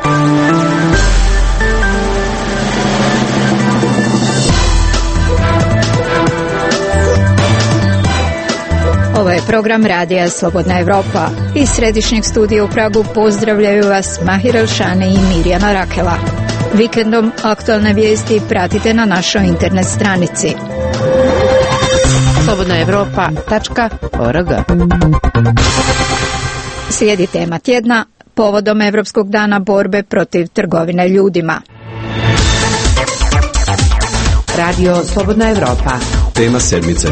Ovo je program Radija Slobodna Evropa. Iz središnjeg studija u Pragu pozdravljaju vas Mahir Elšani i Mirjana Rakela. Vikendom aktualne vijesti pratite na našoj internet stranici slobodnaevropa.org. Slijedi tema tjedna povodom Europskog dana borbe protiv trgovine ljudima. Radio Slobodna Evropa. Tema sedmice.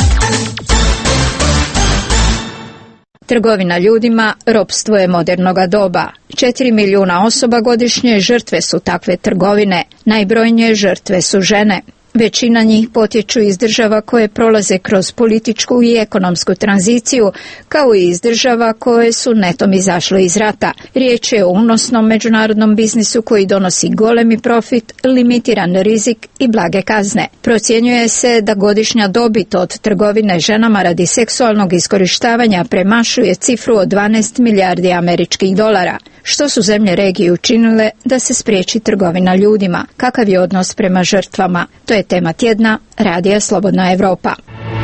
Trgovina ljudima, ropstvo je modernoga doba. 4 milijuna osoba godišnje žrtve su takve trgovine. Najbrojnije žrtve su žene. Većina njih potječu iz država koje prolaze kroz političku i ekonomsku tranziciju, kao i iz država koje su netom izašle iz rata. Riječ je o unosnom međunarodnom biznisu koji donosi golemi profit, limitiran rizik i blage kazne. Procjenjuje se da godišnja dobit od trgovine ženama radi seksualnog iskorištavanja premašuje cifru od 12 milijardi američkih dolara. Što su zemlje regije učinile da se spriječi trgovina ljudima? Kakav je odnos prema žrtvama? To je tema tjedna Radija Slobodna Evropa.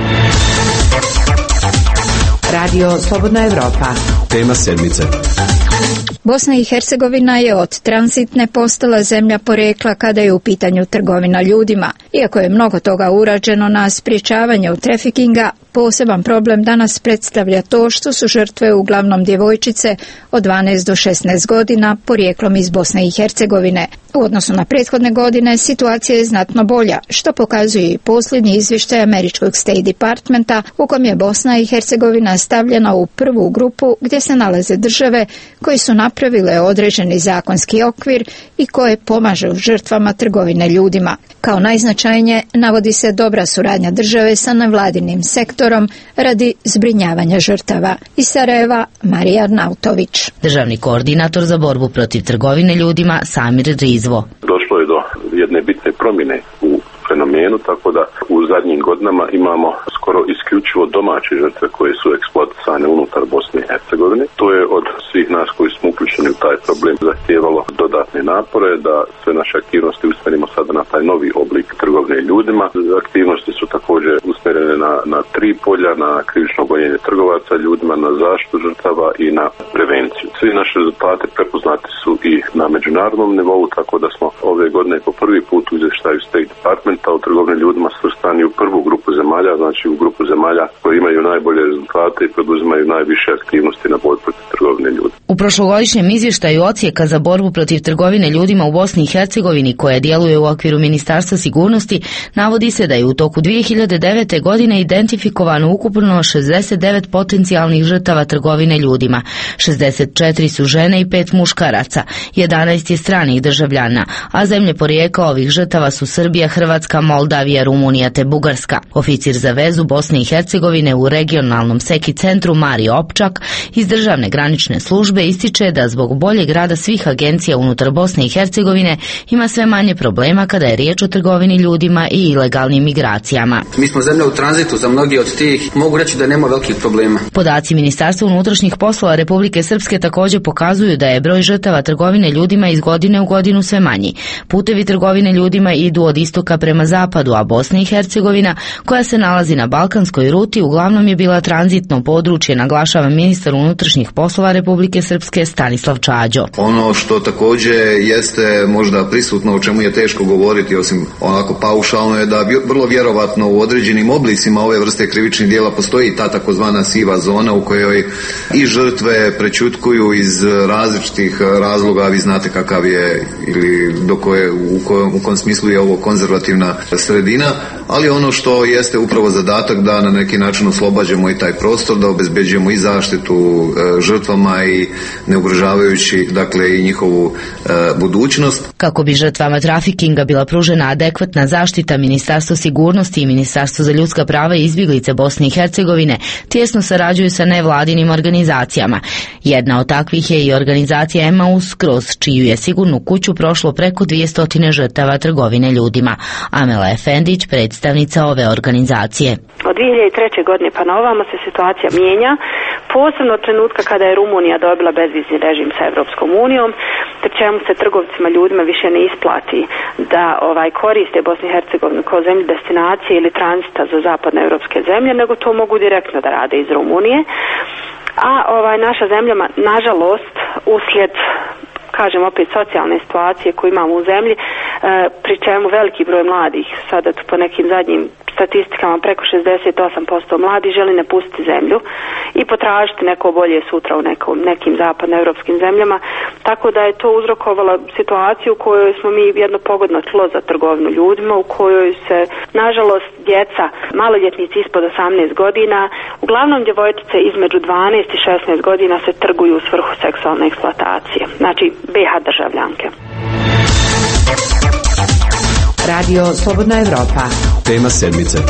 Radio Slobodna Evropa. Tema sedmice. Bosna i Hercegovina je od tranzitne postala zemlja porijekla kada je u pitanju trgovina ljudima. Iako je mnogo toga urađeno na sprječavanju trafikinga, poseban problem danas predstavlja to što su žrtve uglavnom djevojčice od 12 do 16 godina porijeklom iz Bosne i Hercegovine. U odnosu na prethodne godine situacija je znatno bolja, što pokazuje i posljednji izvještaj američkog State Departmenta u kom je Bosna i Hercegovina stavljena u prvu grupu gdje se nalaze države koje su napravile određeni zakonski okvir i koje pomažu žrtvama trgovine ljudima. Kao najznačajnije navodi se dobra suradnja države sa nevladinim sektorom radi zbrinjavanja žrtava. Iz Sarajeva Marija Arnautović. Državni koordinator za borbu protiv trgovine ljudima Samir Rizvo. Došlo je do jedne bitne promjene u fenomenu, tako da u zadnjim godinama imamo skoro isključivo domaće žrtve koje su eksploatisane unutar Bosne i Hercegovine. To je od svih nas koji smo uključeni u taj problem zahtijevalo dodatne napore da sve naše aktivnosti usmjerimo sada na taj novi oblik trgovine ljudima. Aktivnosti su također usmjerene na tri polja, na krivično gonjenje trgovaca ljudima, na zaštitu žrtava i na prevenciju. Svi naši rezultati prepoznati su i na međunarodnom nivou, tako da smo ove godine po prvi put u izvještaju State Departmenta o trgovini ljudima svrstani u prvu grupu zemalja, znači u grupu zemalja koji imaju najbolje rezultate i poduzimaju najviše aktivnosti na borbu protiv trgovine ljudima. U prošlogodišnjem izvještaju Odsjeka za borbu protiv trgovine ljudima u Bosni i Hercegovini, koja djeluje u okviru Ministarstva sigurnosti, navodi se da je u toku 2009. godine identifikovano ukupno 69 potencijalnih žrtava trgovine ljudima. 64 su žene i 5 muškaraca, 11 je stranih državljana, a zemlje porijekla ovih žrtava su Srbija, Hrvatska, Moldavija, Rumunija te Bugarska. Oficir za vezu Bosne i Hercegovine u regionalnom SEKI centru Mario Opčak iz državne granične službe ističe da zbog boljeg rada svih agencija unutar Bosne i Hercegovine ima sve manje problema kada je riječ o trgovini ljudima i ilegalnim migracijama. Mi smo zemlja u tranzitu, za mnogi od tih mogu reći da nema velikih problema. Podaci Ministarstva unutrašnjih poslova Republike Srpske također pokazuju da je broj žrtava trgovine ljudima iz godine u godinu sve manji. Putevi trgovine ljudima idu od istoka prema zapadu, a Bosna i Hercegovina, koja se nalazi na balkanskoj ruti, uglavnom je bila tranzitno područje, naglašava ministar unutrašnjih poslova Republike Srpske Stanislav Čađo. Ono što također jeste možda prisutno, o čemu je teško govoriti, osim onako paušalno, je da vrlo vjerovatno u određenim oblicima ove vrste krivičnih djela postoji ta takozvana siva zona u kojoj i žrtve prećutkuju iz različitih razloga. Vi znate kakav je ili u kom smislu je ovo konzervativna sredina, ali ono što jeste upravo zadatak da na neki način oslobađamo i taj prostor, da obezbeđujemo i zaštitu žrtvama i ne ugrožavajući dakle i njihovu budućnost. Kako bi žrtvama trafikinga bila pružena adekvatna zaštita, Ministarstvo sigurnosti i Ministarstvo za ljudska prava i izbjeglice Bosne i Hercegovine tijesno sarađuju sa nevladinim organizacijama. Jedna od takvih je i organizacija Emaus, kroz čiju je sigurnu kuću prošlo preko 200 žrtava trgovine ljudima. Amela Efendić, predsjednik predstavnica ove organizacije. Od 2003. godine pa na ovamo se situacija mijenja, posebno od trenutka kada je Rumunija dobila bezvizni režim sa Evropskom unijom, pri čemu se trgovcima ljudima više ne isplati da koriste Bosnu i Hercegovinu kao zemlju destinacije ili tranzita za zapadne evropske zemlje, nego to mogu direktno da rade iz Rumunije. A naša zemlja, nažalost, uslijed kažem opet socijalne situacije koju imamo u zemlji, pri čemu veliki broj mladih, sada po nekim zadnjim statistikama preko 68% mladi želi napustiti zemlju i potražiti neko bolje sutra u nekim zapadnoevropskim zemljama, tako da je to uzrokovalo situaciju u kojoj smo mi jedno pogodno tlo za trgovinu ljudima, u kojoj se nažalost djeca, maloljetnici ispod 18 godina, uglavnom djevojčice između 12 i 16 godina se trguju u svrhu seksualne eksploatacije, znači BiH državljanke. Radio Slobodna Evropa. Tema sedmice.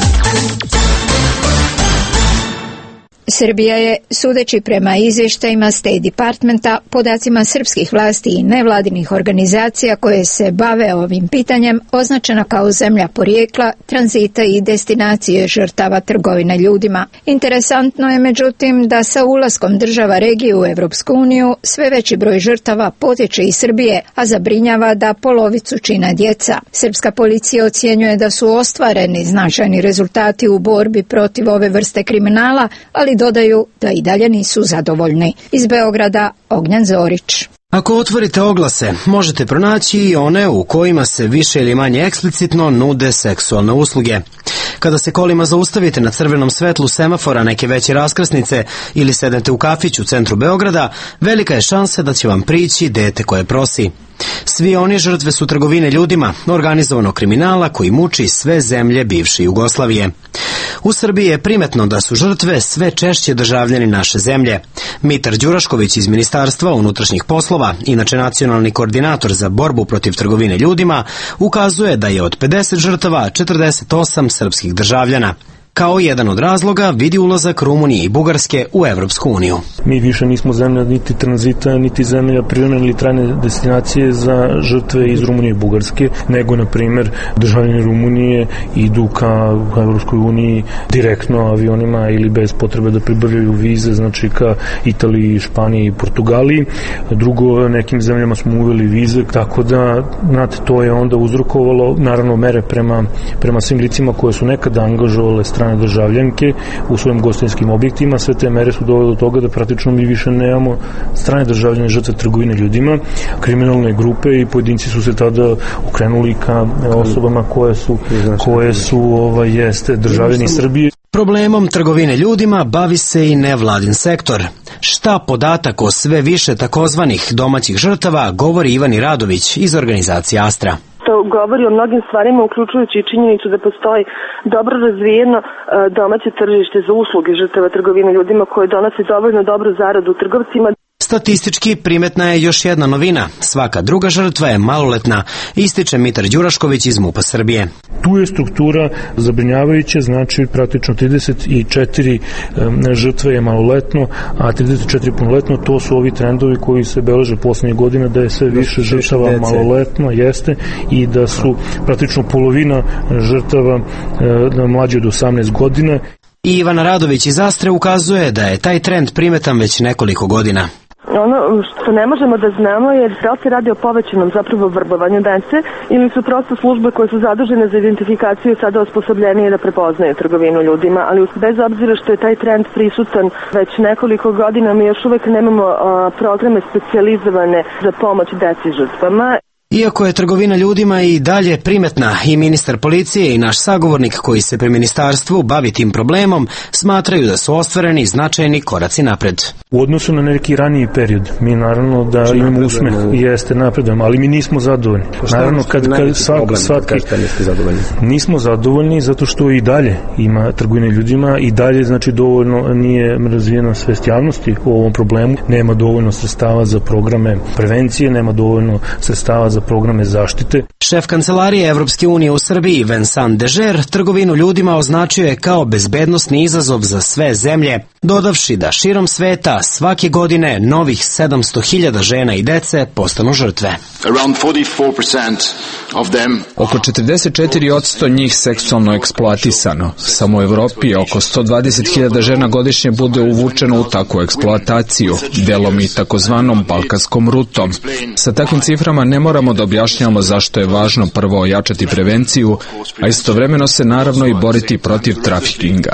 Srbija je, sudeći prema izvještajima State Departmenta, podacima srpskih vlasti i nevladinih organizacija koje se bave ovim pitanjem, označena kao zemlja porijekla, tranzita i destinacije žrtava trgovine ljudima. Interesantno je međutim da sa ulaskom država regije u Evropsku uniju sve veći broj žrtava potječe iz Srbije, a zabrinjava da polovicu čine djeca. Srpska policija ocjenjuje da su ostvareni značajni rezultati u borbi protiv ove vrste kriminala, ali dodaju da i dalje nisu zadovoljni. Iz Beograda, Ognjan Zorić. Ako otvorite oglase, možete pronaći i one u kojima se više ili manje eksplicitno nude seksualne usluge. Kada se kolima zaustavite na crvenom svetlu semafora neke veće raskrsnice ili sednete u kafić u centru Beograda, velika je šansa da će vam prići dete koje prosi. Svi oni žrtve su trgovine ljudima, organizovanog kriminala koji muči sve zemlje bivše Jugoslavije. U Srbiji je primetno da su žrtve sve češće državljani naše zemlje. Mitar Đurašković iz Ministarstva unutrašnjih poslova, inače nacionalni koordinator za borbu protiv trgovine ljudima, ukazuje da je od 50 žrtava 48 srpskih državljana. Kao jedan od razloga vidi ulazak Rumunije i Bugarske u Evropsku uniju. Mi više nismo zemlja niti tranzita, niti zemlja privremene ili trajne destinacije za žrtve iz Rumunije i Bugarske, nego, na primjer, državljani Rumunije idu ka Evropskoj uniji direktno avionima ili bez potrebe da pribavljaju vize, znači ka Italiji, Španiji i Portugaliji. Drugo, nekim zemljama smo uveli vize, tako da, znate, to je onda uzrokovalo, naravno, mere prema svim licima koje su nekada angažovale strane državljanke u svojim gostinskim objektima. Sve te mere su dovele do toga da praktično mi više nemamo strane državljane žrtve trgovine ljudima. Kriminalne grupe i pojedinci su se tada okrenuli ka osobama koje su državljani Srbije. Problemom trgovine ljudima bavi se i nevladin sektor. Šta podatak o sve više takozvanih domaćih žrtava govori Ivani Radović iz organizacije Astra. To govori o mnogim stvarima, uključujući i činjenicu da postoji dobro razvijeno domaće tržište za usluge žrtava trgovine ljudima koje donose dovoljno dobru zaradu trgovcima. Statistički primetna je još jedna novina. Svaka druga žrtva je maloletna, ističe Mitar Đurašković iz MUP-a Srbije. Tu je struktura zabrinjavajuća, znači praktično 34 žrtve je maloletno, a 34 punoletno. To su ovi trendovi koji se beleže poslednjih godina, da je sve više žrtava maloletno, jeste, i da su praktično polovina žrtava mlađe od 18 godina. I Ivana Radović iz Astre ukazuje da je taj trend primetan već nekoliko godina. Ono što ne možemo da znamo je da li se radi o povećanom zapravo vrbovanju dece ili su prosto službe koje su zadužene za identifikaciju sada osposobljenije da prepoznaju trgovinu ljudima, ali bez obzira što je taj trend prisutan već nekoliko godina, mi još uvek nemamo programe specijalizovane za pomoć deci žrtvama. Iako je trgovina ljudima i dalje primetna, i ministar policije i naš sagovornik koji se pri ministarstvu bavi tim problemom smatraju da su ostvareni značajni koraci napred. U odnosu na neki raniji period, mi naravno da imamo usmeh i jeste napredom, ali mi nismo zadovoljni. Naravno, kad nismo zadovoljni zato što i dalje ima trgovine ljudima, i dalje znači dovoljno nije razvijena svest javnosti o ovom problemu, nema dovoljno sredstava za programe prevencije, nema dovoljno sredstava za za programe zaštite. Šef kancelarije Evropske unije u Srbiji, Vincent Deger, trgovinu ljudima označio je kao bezbednosni izazov za sve zemlje, dodavši da širom sveta svake godine novih 700.000 žena i dece postanu žrtve. Oko 44% njih seksualno eksploatisano. Samo u Evropi oko 120.000 žena godišnje bude uvučeno u takvu eksploataciju, delom i takozvanom balkanskom rutom. Sa takvim ciframa ne moramo da objašnjavamo zašto je važno prvo ojačati prevenciju, a istovremeno se naravno i boriti protiv trafikinga.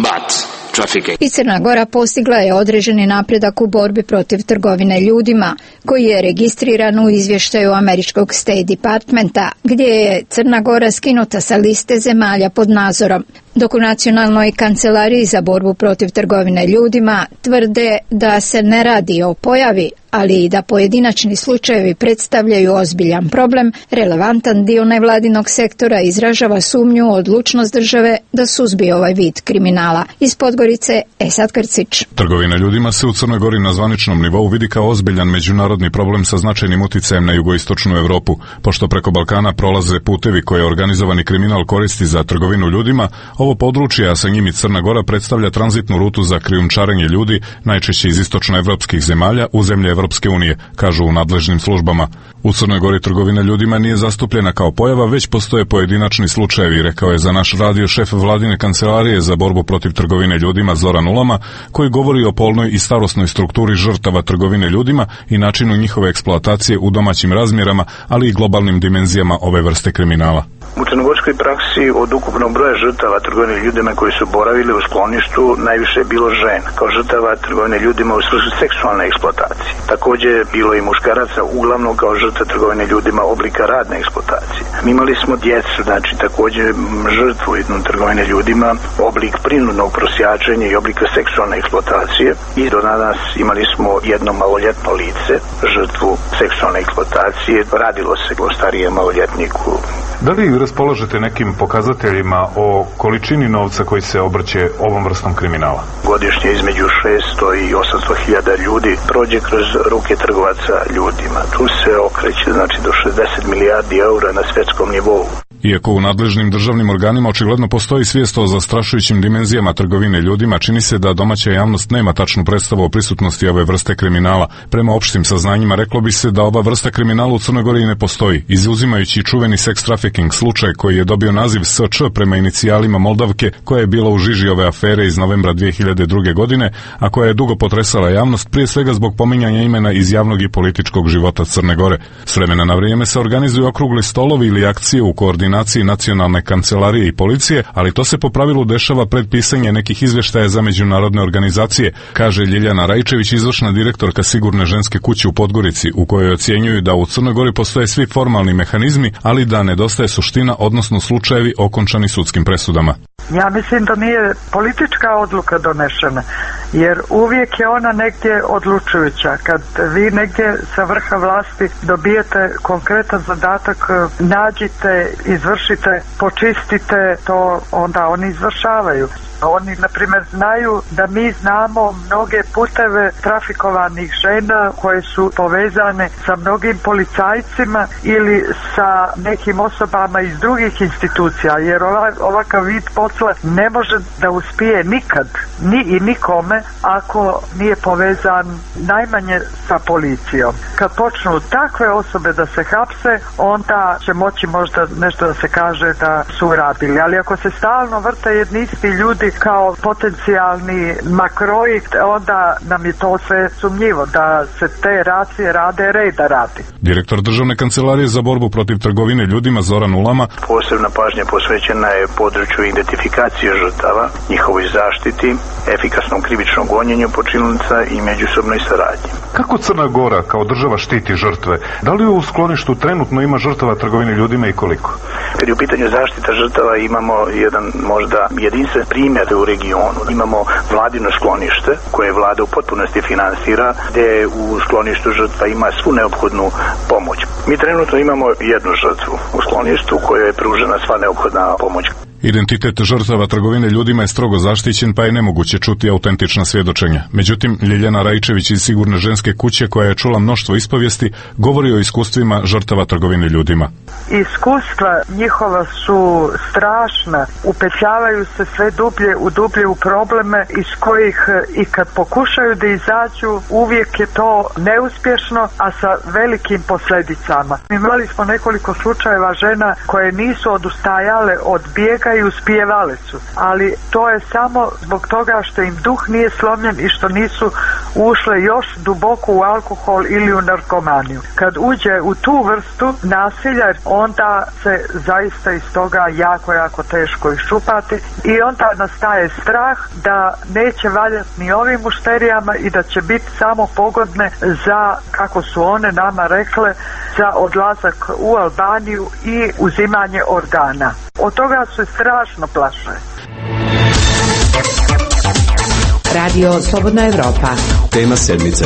I Crna Gora postigla je određeni napredak u borbi protiv trgovine ljudima, koji je registriran u izvještaju američkog State Departmenta, gdje je Crna Gora skinuta sa liste zemalja pod nadzorom. Dok u Nacionalnoj kancelariji za borbu protiv trgovine ljudima tvrde da se ne radi o pojavi, ali i da pojedinačni slučajevi predstavljaju ozbiljan problem, relevantan dio nevladinog sektora izražava sumnju u odlučnost države da suzbije ovaj vid kriminala. Iz Podgorice, Esad Krcić. Trgovina ljudima se u Crnoj Gori na zvaničnom nivou vidi kao ozbiljan međunarodni problem sa značajnim uticajem na jugoistočnu Evropu. Pošto preko Balkana prolaze putevi koje organizovani kriminal koristi za trgovinu ljudima, ovo područje, a sa njim i Crna Gora, predstavlja tranzitnu rutu za krijumčarenje ljudi, najčešće iz istočnoevropskih zemalja, u zemlje Evropske unije, kažu u nadležnim službama. U Crnoj Gori trgovina ljudima nije zastupljena kao pojava, već postoje pojedinačni slučajevi, rekao je za naš radio šef vladine kancelarije za borbu protiv trgovine ljudima Zoran Ulama, koji govori o polnoj i starosnoj strukturi žrtava trgovine ljudima i načinu njihove eksploatacije u domaćim razmjerama, ali i globalnim dimenzijama ove vrste kriminala. U crnogorskoj praksi od ukupnog broja žrtava trgovine ljudima koji su boravili u skloništu najviše je bilo žena kao žrtava trgovine ljudima u svrhu seksualne eksploatacije. Također je bilo i muškaraca uglavnom kao žrtva trgovine ljudima oblika radne eksploatacije. Mi imali smo djecu, znači također žrtvu trgovine ljudima, oblik prinudnog prosjačenja i oblika seksualne eksploatacije. I do danas imali smo jedno maloljetno lice, žrtvu seksualne eksploatacije. Radilo se o starijem maloljetniku. Da li raspolažete nekim pokazateljima o količini novca koji se obrće ovom vrstom kriminala? Godišnje između 600 i 800.000 ljudi prođe kroz ruke trgovaca ljudima. Tu se okreće znači do 60 milijardi eura na svjetskom nivou. Iako u nadležnim državnim organima očigledno postoji svijest o zastrašujućim dimenzijama trgovine ljudima, čini se da domaća javnost nema tačnu predstavu o prisutnosti ove vrste kriminala. Prema opštim saznanjima reklo bi se da ova vrsta kriminala u Crnoj Gori ne postoji, izuzimajući čuveni sex trafficking slučaj koji je dobio naziv SČ prema inicijalima Moldavke, koja je bila u žiži ove afere iz novembra 2002. godine, a koja je dugo potresala javnost, prije svega zbog pominjanja imena iz javnog i političkog života Crne Gore. S vremena na vrijeme se organizuju okrugli stolovi ili akcije u koordinaciji Nacionalne kancelarije i policije, ali to se po pravilu dešava pred pisanje nekih izvještaja za međunarodne organizacije, kaže Ljiljana Rajčević, izvršna direktorka Sigurne ženske kuće u Podgorici, u kojoj ocjenjuju da u Crnoj Gori postoje svi formalni mehanizmi, ali da nedostaje suština, odnosno slučajevi okončani sudskim presudama. Ja mislim da nije politička odluka donešena, jer uvijek je ona negdje odlučujuća. Kad vi negdje sa vrha vlasti dobijete konkretan zadatak, nađite, izvršite, počistite, to onda oni izvršavaju. Oni, na primjer, znaju da mi znamo mnoge puteve trafikovanih žena koje su povezane sa mnogim policajcima ili sa nekim osobama iz drugih institucija, jer ovakav vid posla ne može da uspije nikad, ni i nikome, ako nije povezan najmanje sa policijom. Kad počnu takve osobe da se hapse, onda će moći možda nešto da se kaže da su radili. Ali ako se stalno vrte jedni isti ljudi kao potencijalni makroji, onda nam je to sve sumnjivo da se te racije rade reda radi. Direktor Državne kancelarije za borbu protiv trgovine ljudima Zoran Ulama: posebna pažnja posvećena je području identifikacije žrtava, njihovoj zaštiti, efikasnom krivičnom gonjenju počinioca i međusobnoj saradnji. Kako Crna Gora kao država štiti žrtve? Da li u skloništu trenutno ima žrtava trgovine ljudima i koliko? Kad je u pitanju zaštita žrtava, imamo jedan možda jedinstven primjer u regionu. Imamo vladino sklonište koje vlada u potpunosti finansira, gdje u skloništu žrtva ima svu neophodnu pomoć. Mi trenutno imamo jednu žrtvu u skloništu kojoj je pružena sva neophodna pomoć. Identitet žrtava trgovine ljudima je strogo zaštićen, pa je nemoguće čuti autentična svjedočenja. Međutim, Ljiljana Rajčević iz Sigurne ženske kuće, koja je čula mnoštvo ispovijesti, govori o iskustvima žrtava trgovine ljudima. Iskustva njihova su strašna, upetljavaju se sve dublje u probleme iz kojih i kad pokušaju da izađu, uvijek je to neuspješno, a sa velikim posljedicama. Imali smo nekoliko slučajeva žena koje nisu odustajale od bijega i uspijevale su, ali to je samo zbog toga što im duh nije slomljen i što nisu ušle još duboko u alkohol ili u narkomaniju. Kad uđe u tu vrstu nasilja, onda se zaista iz toga jako teško iščupati i onda nastaje strah da neće valjati ni ovim mušterijama i da će biti samo pogodne za, kako su one nama rekle, za odlazak u Albaniju i uzimanje organa. Od toga se strašno plaše. Radio Slobodna Evropa. Tema sedmice.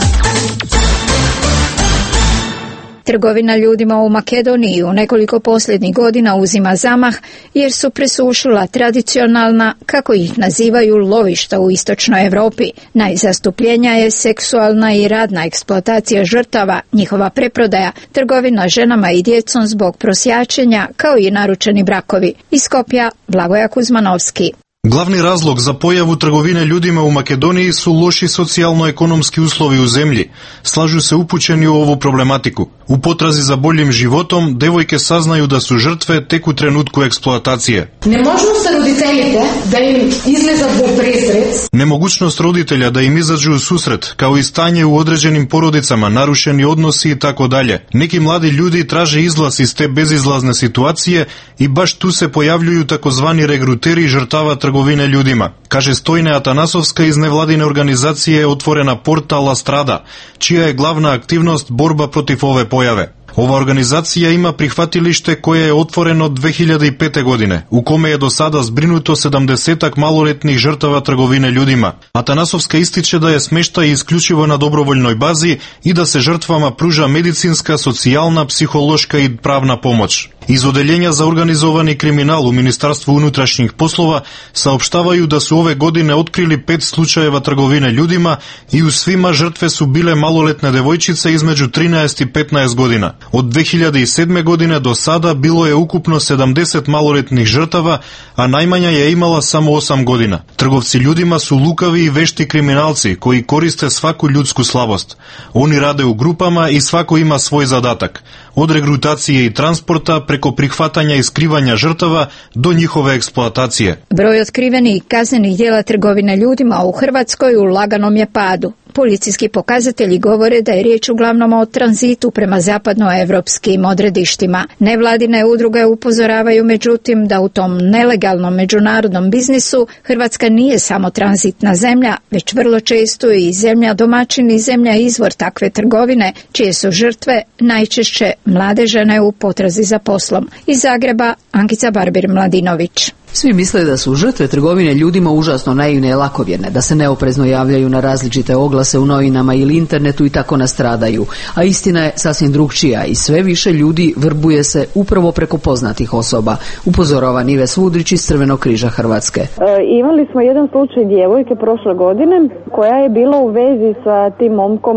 Trgovina ljudima u Makedoniji u nekoliko posljednjih godina uzima zamah jer su presušila tradicionalna, kako ih nazivaju, lovišta u istočnoj Europi. Najzastupljenija je seksualna i radna eksploatacija žrtava, njihova preprodaja, trgovina ženama i djecom zbog prosjačenja, kao i naručeni brakovi. Iz Skopja, Blagoja Kuzmanovski. Glavni razlog za pojavu trgovine ljudima u Makedoniji su loši socijalno-ekonomski uslovi u zemlji, slažu se upućeni u ovu problematiku. U potrazi za boljim životom, devojke saznaju da su žrtve tek u trenutku eksploatacije. Nemožnost roditeljice da im izleza u presrec. Nemogućnost roditelja da im izađu u susret, kao i stanje u određenim porodicama, narušeni odnosi i tako dalje. Neki mladi ljudi traže izlaz iz te bezizlazne situacije i baš tu se pojavljuju takozvani regruteri žrtava trgovine ljudima, kaže Stojne Atanasovska iz nevladine organizacije Otvorena porta La Strada, čija je glavna aktivnost borba protiv ove pojave. Ova organizacija ima prihvatilište koje je otvoreno 2005. godine, u kome je do sada zbrinuto 70 maloletnih žrtava trgovine ljudima. Atanasovska ističe da je smještaj isključivo na dobrovoljnoj bazi i da se žrtvama pruža medicinska, socijalna, psihološka i pravna pomoć. Iz Odeljenja za organizovani kriminal u Ministarstvu unutrašnjih poslova saopštavaju da su ove godine otkrili 5 slučajeva trgovine ljudima i u svima žrtve su bile maloletne devojčice između 13 i 15 godina. Od 2007. godine do sada bilo je ukupno 70 maloletnih žrtava, a najmanja je imala samo 8 godina. Trgovci ljudima su lukavi i vešti kriminalci koji koriste svaku ljudsku slabost. Oni rade u grupama i svako ima svoj zadatak. Od regrutacije i transporta preko prihvatanja i skrivanja žrtava do njihove eksploatacije. Broj otkrivenih kaznenih djela trgovine ljudima u Hrvatskoj u laganom je padu. Policijski pokazatelji govore da je riječ uglavnom o tranzitu prema zapadnoevropskim odredištima. Nevladine udruge upozoravaju međutim da u tom nelegalnom međunarodnom biznisu Hrvatska nije samo tranzitna zemlja, već vrlo često i zemlja domaćin i zemlja izvor takve trgovine, čije su žrtve najčešće mlade žene u potrazi za poslom. Iz Zagreba, Ankica Barbir-Mladinović. Svi misle da su žrtve trgovine ljudima užasno naivne i lakovjerne, da se neoprezno javljaju na različite oglase u novinama ili internetu i tako nastradaju, a istina je sasvim drugčija i sve više ljudi vrbuje se upravo preko poznatih osoba, upozorava Nive Svudrić iz Crvenog križa Hrvatske. Imali smo jedan slučaj djevojke prošle godine koja je bila u vezi sa tim momkom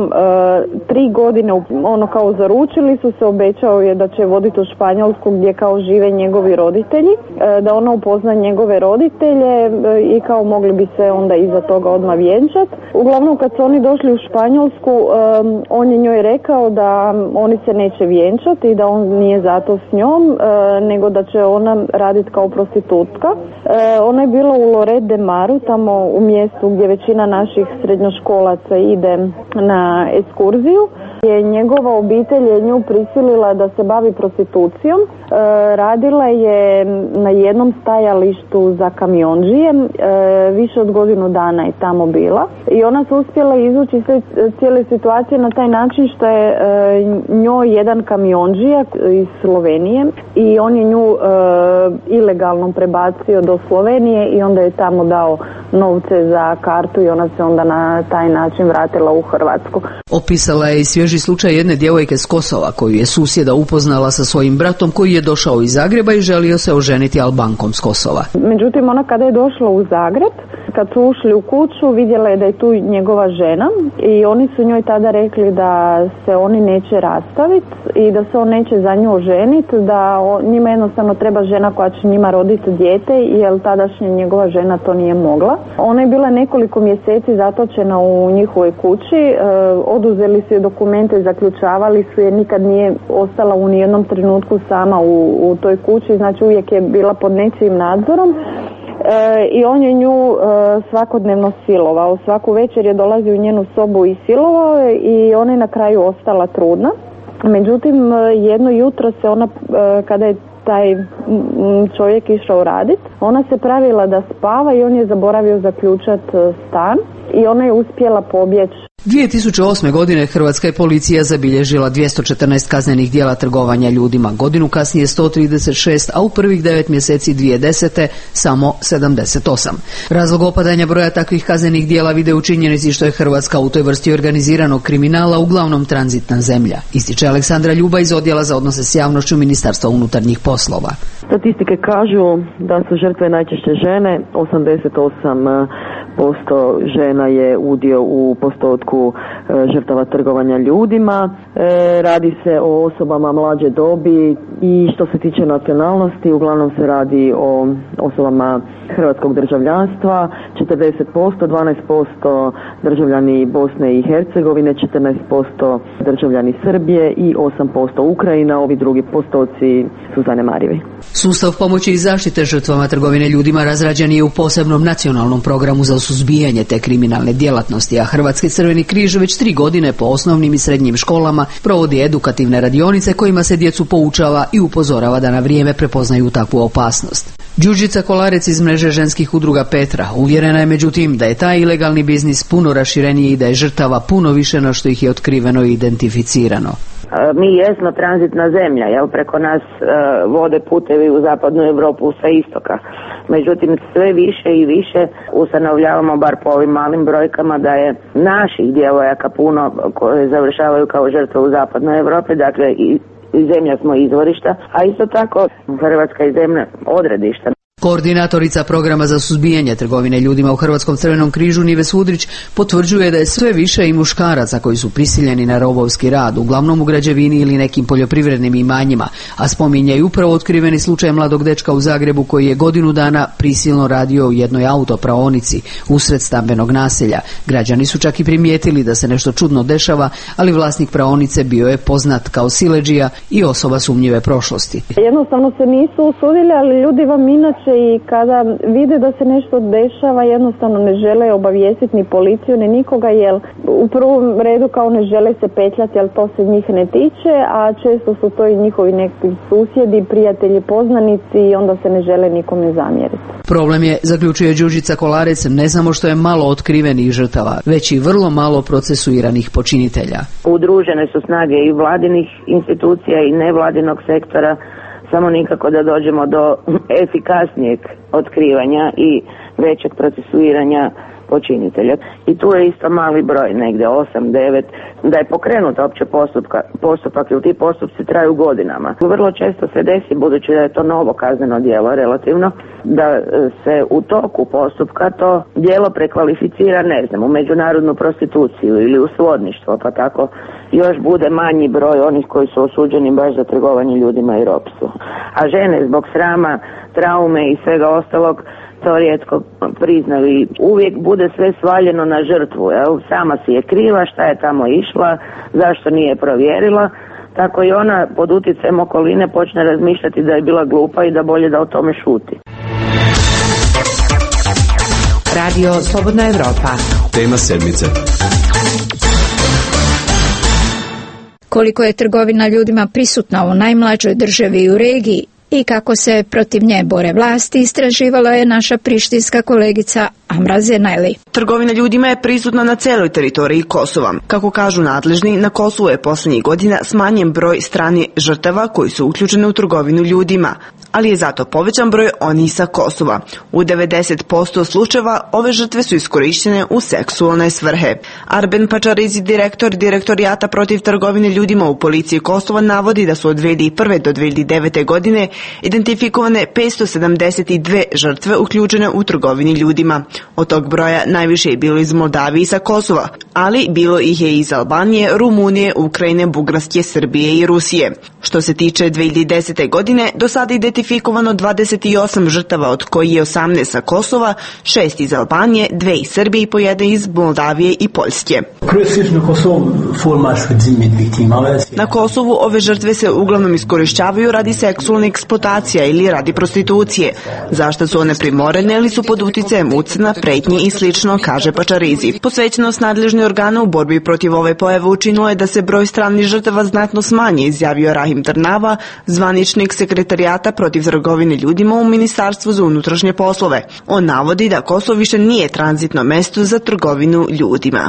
3 godine, ono kao zaručili su se, obećao je da će voditi u Španjolsku gdje kao žive njegovi roditelji, da ona upozna njegove roditelje i kao mogli bi se onda iza toga odmah vjenčat. Uglavnom kad su oni došli u Španjolsku, on je njoj rekao da oni se neće vjenčati i da on nije zato s njom, nego da će ona raditi kao prostitutka. Ona je bila u Lloret de Maru, tamo u mjestu gdje većina naših srednjoškolaca ide na ekskurziju. Njegova obitelj je nju prisilila da se bavi prostitucijom. Radila je na jednom stajalištu za kamionđije, više od godinu dana je tamo bila i ona se uspjela izvući iz cijele situacije na taj način što je njoj jedan kamionđija iz Slovenije i on je nju ilegalno prebacio do Slovenije i onda je tamo dao novce za kartu i ona se onda na taj način vratila u Hrvatsku. Opisala je i svježi bilježi slučaj jedne djevojke s Kosova koju je susjeda upoznala sa svojim bratom koji je došao iz Zagreba i želio se oženiti Albankom s Kosova. Međutim, ona kada je došla u Zagreb, kad su ušli u kuću, vidjela je da je tu njegova žena i oni su njoj tada rekli da se oni neće rastaviti i da se on neće za nju oženiti, da njima jednostavno treba žena koja će njima roditi dijete, jer tadašnja njegova žena to nije mogla. Ona je bila nekoliko mjeseci zatočena u njihovoj kući, oduzeli su je dokumente, zaključavali su je, nikad nije ostala u nijednom trenutku sama u toj kući, znači uvijek je bila pod nečijim nadzorom. I on je nju svakodnevno silovao. Svaku večer je dolazio u njenu sobu i silovao je i ona je na kraju ostala trudna. Međutim, jedno jutro se ona, kada je taj čovjek išao raditi, ona se pravila da spava i on je zaboravio zaključati stan i ona je uspjela pobjeći. 2008. godine hrvatska je policija zabilježila 214 kaznenih djela trgovanja ljudima, godinu kasnije 136, a u prvih 9 mjeseci 2010. samo 78. Razlog opadanja broja takvih kaznenih djela vide u činjenici što je Hrvatska u toj vrsti organiziranog kriminala uglavnom tranzitna zemlja, ističe Aleksandra Ljuba iz Odjela za odnose s javnošću Ministarstva unutarnjih poslova. Statistike kažu da su žrtve najčešće žene, 88% žena je udio u postotku žrtava trgovanja ljudima. Radi se o osobama mlađe dobi i što se tiče nacionalnosti, uglavnom se radi o osobama hrvatskog državljanstva, 40%, 12% državljani Bosne i Hercegovine, 14% državljani Srbije i 8% Ukrajina, ovi drugi postoci su zanemarivi. Sustav pomoći i zaštite žrtvama trgovine ljudima razrađen je u posebnom nacionalnom programu za suzbijanje te kriminalne djelatnosti, a Hrvatski Crveni križ već 3 godine po osnovnim i srednjim školama provodi edukativne radionice kojima se djecu poučava i upozorava da na vrijeme prepoznaju takvu opasnost. Đurđica Kolarec iz mreže ženskih udruga Petra uvjerena je međutim da je taj ilegalni biznis puno rašireniji i da je žrtava puno više no što ih je otkriveno i identificirano. Mi jesmo tranzitna zemlja, jel, preko nas vode putevi u zapadnu Europu sa istoka. Međutim, sve više i više ustanovljavamo, bar po ovim malim brojkama, da je naših djevojaka puno koje završavaju kao žrtve u zapadnoj Europi, dakle i zemlja smo izvorišta, a isto tako Hrvatska je zemlja odredišta. Koordinatorica programa za suzbijanje trgovine ljudima u Hrvatskom Crvenom križu Nives Udrić potvrđuje da je sve više i muškaraca koji su prisiljeni na robovski rad, uglavnom u građevini ili nekim poljoprivrednim imanjima, a spominje i upravo otkriveni slučaj mladog dečka u Zagrebu koji je godinu dana prisilno radio u jednoj autopraonici usred stambenog naselja. Građani su čak i primijetili da se nešto čudno dešava, ali vlasnik praonice bio je poznat kao siledžija i osoba sumnjive prošlosti. Jednostavno se nisu usudili, ali ljudi vam inače i kada vide da se nešto dešava jednostavno ne žele obavijestiti ni policiju ni nikoga, jer u prvom redu kao ne žele se petljati, jer to se njih ne tiče, a često su to i njihovi neki susjedi, prijatelji, poznanici i onda se ne žele nikome zamjeriti. Problem je, zaključuje Đurđica Kolarec, ne samo što je malo otkrivenih žrtava, već i vrlo malo procesuiranih počinitelja. Udružene su snage i vladinih institucija i nevladinog sektora, samo nikako da dođemo do efikasnijeg otkrivanja i većeg procesuiranja počinitelja. I tu je isto mali broj, negdje 8-9, da je pokrenuta opće postupak ili ti postupci traju godinama. Vrlo često se desi, budući da je to novo kazneno djelo relativno, da se u toku postupka to djelo prekvalificira, ne znam, u međunarodnu prostituciju ili u svodništvo, pa tako još bude manji broj onih koji su osuđeni baš za trgovanje ljudima i ropstvo. A žene zbog srama, traume i svega ostalog to rijetko priznaju i uvijek bude sve svaljeno na žrtvu. Jel? Sama si je kriva, šta je tamo išla, zašto nije provjerila. Tako i ona pod utjecajem okoline počne razmišljati da je bila glupa i da bolje da o tome šuti. Radio Slobodna Evropa. Tema sedmice. Koliko je trgovina ljudima prisutna u najmlađoj državi i u regiji i kako se protiv nje bore vlasti, istraživala je naša prištinska kolegica Amra Zenajli. Trgovina ljudima je prisutna na celoj teritoriji Kosova. Kako kažu nadležni, na Kosovu je posljednjih godina smanjen broj stranih žrtava koji su uključene u trgovinu ljudima. ali je zato povećan broj onih sa Kosova. U 90% slučajeva ove žrtve su iskorištene u seksualne svrhe. Arben Pačarizi, direktorijata protiv trgovine ljudima u policiji Kosova, navodi da su od 2001. do 2009. godine identifikovane 572 žrtve uključene u trgovini ljudima. Od tog broja najviše je bilo iz Moldavije i sa Kosova, ali bilo ih je iz Albanije, Rumunije, Ukrajine, Bugarske, Srbije i Rusije. Što se tiče 2010. godine, do sada identifikovano 28 žrtava, od kojih je 18 sa Kosova, 6 iz Albanije, 2 iz Srbije i po 1 iz Moldavije i Poljske. Na Kosovu ove žrtve se uglavnom iskorišćavaju radi seksualne eksploatacije ili radi prostitucije. Zašto su one primorene ili su pod uticajem ucena, pretnji i slično, kaže Pačarizi. Posvećenost nadležnih organa u borbi protiv ove pojave učinilo je da se broj stranih žrtava znatno smanje, izjavio Rahim Trnava, zvaničnik sekretarijata protiv trgovine ljudima u Ministarstvu za unutrašnje poslove. On navodi da Kosovo više nije tranzitno mesto za trgovinu ljudima.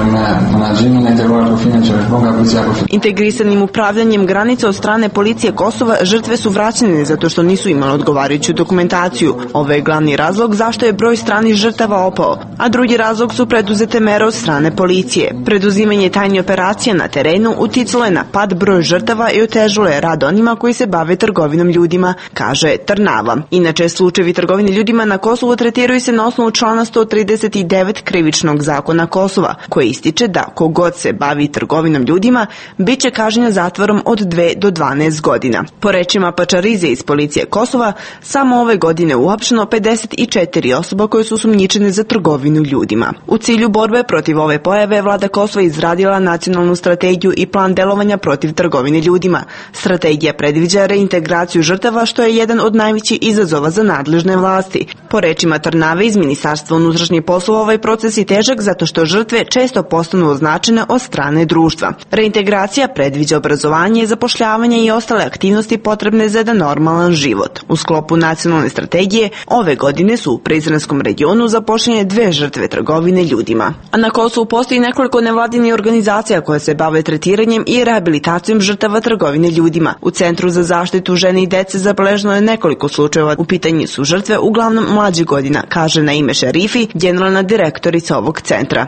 Integrisanim upravljanjem granica od strane policije Kosova žrtve su vraćene zato što nisu imali odgovarajuću dokumentaciju. Ovo je glavni razlog zašto je broj stranih žrtava opao, a drugi razlog su preduzete mere od strane policije. Preduzimanje tajnih operacija na terenu uticalo je na pad broj žrtava i otežalo je rad onima koji se bave trgovinom ljudima, kaže Trnava. Inače, slučajevi trgovine ljudima na Kosovu tretiraju se na osnovu člana 139 Krivičnog zakona Kosova, koji ističe da kogod se bavi trgovinom ljudima biće kažnjen zatvorom od 2 do 12 godina. Po rečima Pačarize iz policije Kosova, samo ove godine uhapšeno 54 osoba koje su osumnjičene za trgovinu ljudima. U cilju borbe protiv ove pojave, vlada Kosova izradila nacionalnu strategiju i plan delovanja protiv trgovine ljudima. Strategija predviđa reintegraciju žrtava, što je jedan od najvećih izazova za nadležne vlasti. Po rečima Trnave iz Ministarstva unutrašnjih poslova, ovaj proces je težak zato što žrtve često postanu označene od strane društva. Reintegracija predviđa obrazovanje, zapošljavanje i ostale aktivnosti potrebne za jedan normalan život. U sklopu nacionalne strategije ove godine su u Prizrenskom regionu zapošljene 2 žrtve trgovine ljudima. A na Kosovu postoji nekoliko nevladinih organizacija koje se bave tretiranjem i rehabilitacijom žrtava trgovine ljudima. U Centru za zaštitu žene i dece zabeleženo je nekoliko slučajeva. U pitanju su žrtve uglavnom mlađih godina, kaže Naime Šerifi, generalna direktorica ovog centra.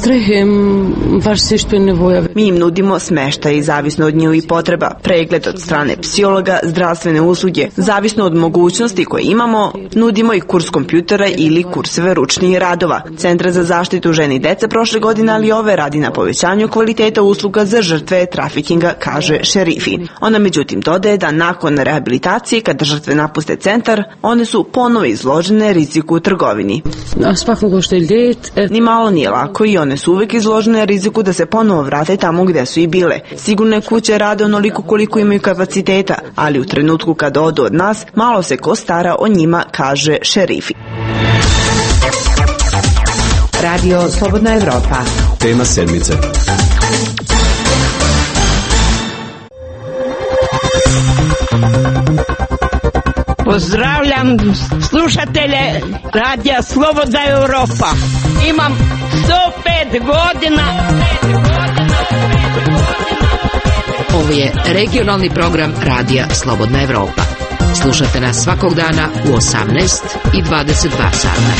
Mi im nudimo smeštaj zavisno od njihovih potreba, pregled od strane psihologa, zdravstvene usluge. Zavisno od mogućnosti koje imamo, nudimo i kurs kompjutera ili kurseve ručnih radova. Centar za zaštitu žene i dece prošle godine, ali ove radi na povećanju kvaliteta usluga za žrtve trafikinga, kaže Šerifi. Ona međutim dodaje da nakon rehabilitacije, kada žrtve napuste centar, one su ponovo izložene riziku u trgovini. Ni malo nije lako i one su uvek izložene riziku da se ponovo vrate tamo gde su i bile. Sigurne kuće rade onoliko koliko imaju kapaciteta, ali u trenutku kada odu od nas, malo se ko stara o njima, kaže Šerifi. Radio Slobodna Evropa. Tema sedmice. Pozdravljam slušatelje Radija Slobodna Evropa. Imam 105 godina. Ovo je regionalni program Radija Slobodna Evropa. Slušate nas svakog dana u 18 i 22 sata.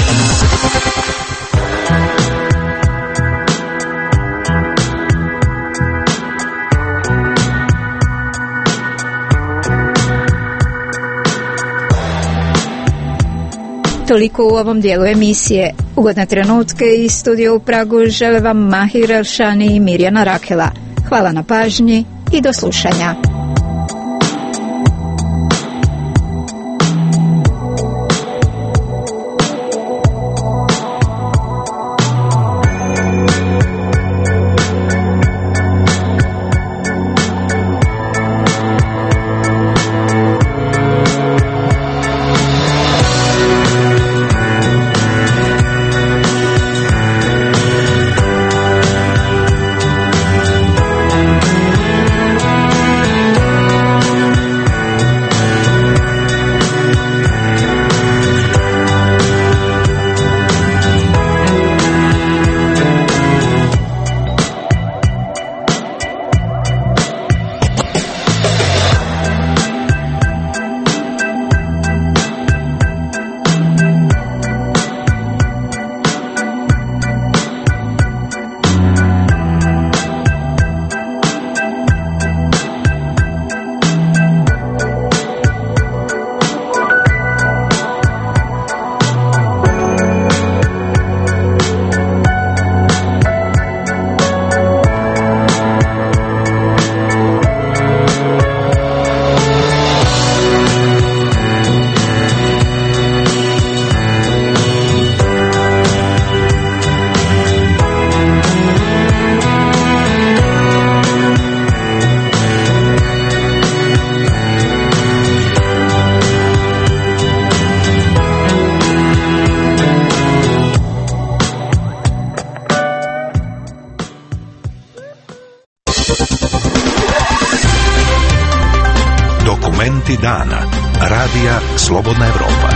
Toliko u ovom dijelu emisije. Ugodne trenutke iz studija u Pragu žele vam Mahir Elšani i Mirjana Rakela. Hvala na pažnji i do slušanja. Dokumenti dana. Radija Slobodna Evropa.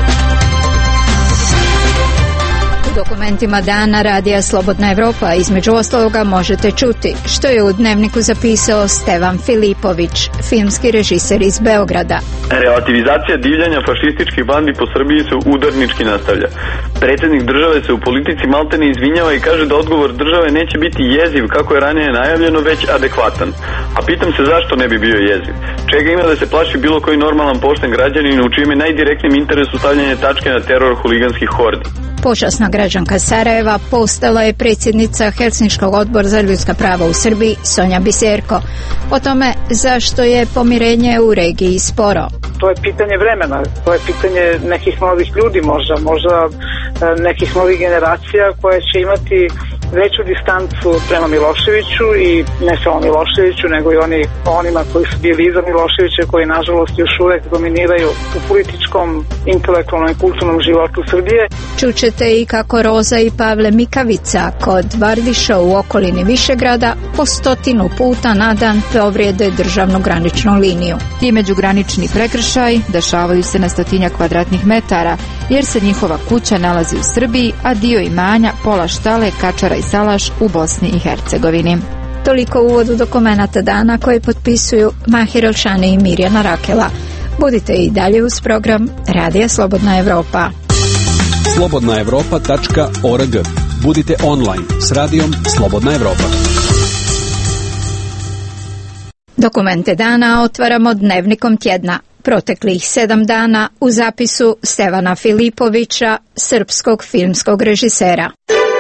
U dokumentima dana Radija Slobodna Evropa između ostaloga možete čuti što je u dnevniku zapisao Stevan Filipović, filmski režiser iz Beograda. Relativizacija divljanja fašističkih bandi po Srbiji se udarnički nastavlja. Predsjednik države se u politici maltene izvinjava i kaže da odgovor države neće biti jeziv kako je ranije najavljeno, već adekvatan. A pitam se zašto ne bi bio jeziv? Čega ima da se plaši bilo koji normalan pošten građanin u čijem je najdirektnijem interesu stavljanje tačke na teror huliganskih hordi? Počasna građanka Sarajeva postala je predsjednica Helsinškog odbora za ljudska prava u Srbiji Sonja Biserko. O tome zašto je pomirenje u regiji sporo. To je pitanje vremena, to je pitanje nekih novih ljudi možda nekih novih generacija koje će imati veću distancu prema Miloševiću i ne samo Miloševiću, nego i onima koji su bili iza Miloševića, koji nažalost još uvek dominiraju u političkom, intelektualnom i kulturnom životu Srbije. Čućete i kako Roza i Pavle Mikavica kod Vardiša u okolini Višegrada po 100 puta na dan povrijede državnu graničnu liniju. Ti međugranični prekršaj dešavaju se na 100 kvadratnih metara, jer se njihova kuća nalazi u Srbiji, a dio imanja, pola štale, kačara i salaš u Bosni i Hercegovini. Toliko uvodu dokumenata dana koje potpisuju Mahir Elšani i Mirjana Rakela. Budite i dalje uz program Radija Slobodna Evropa. slobodnaevropa.org. Budite online s radijom Slobodna Evropa. Dokumente dana otvaramo dnevnikom tjedna. Proteklih 7 dana u zapisu Stevana Filipovića, srpskog filmskog režisera.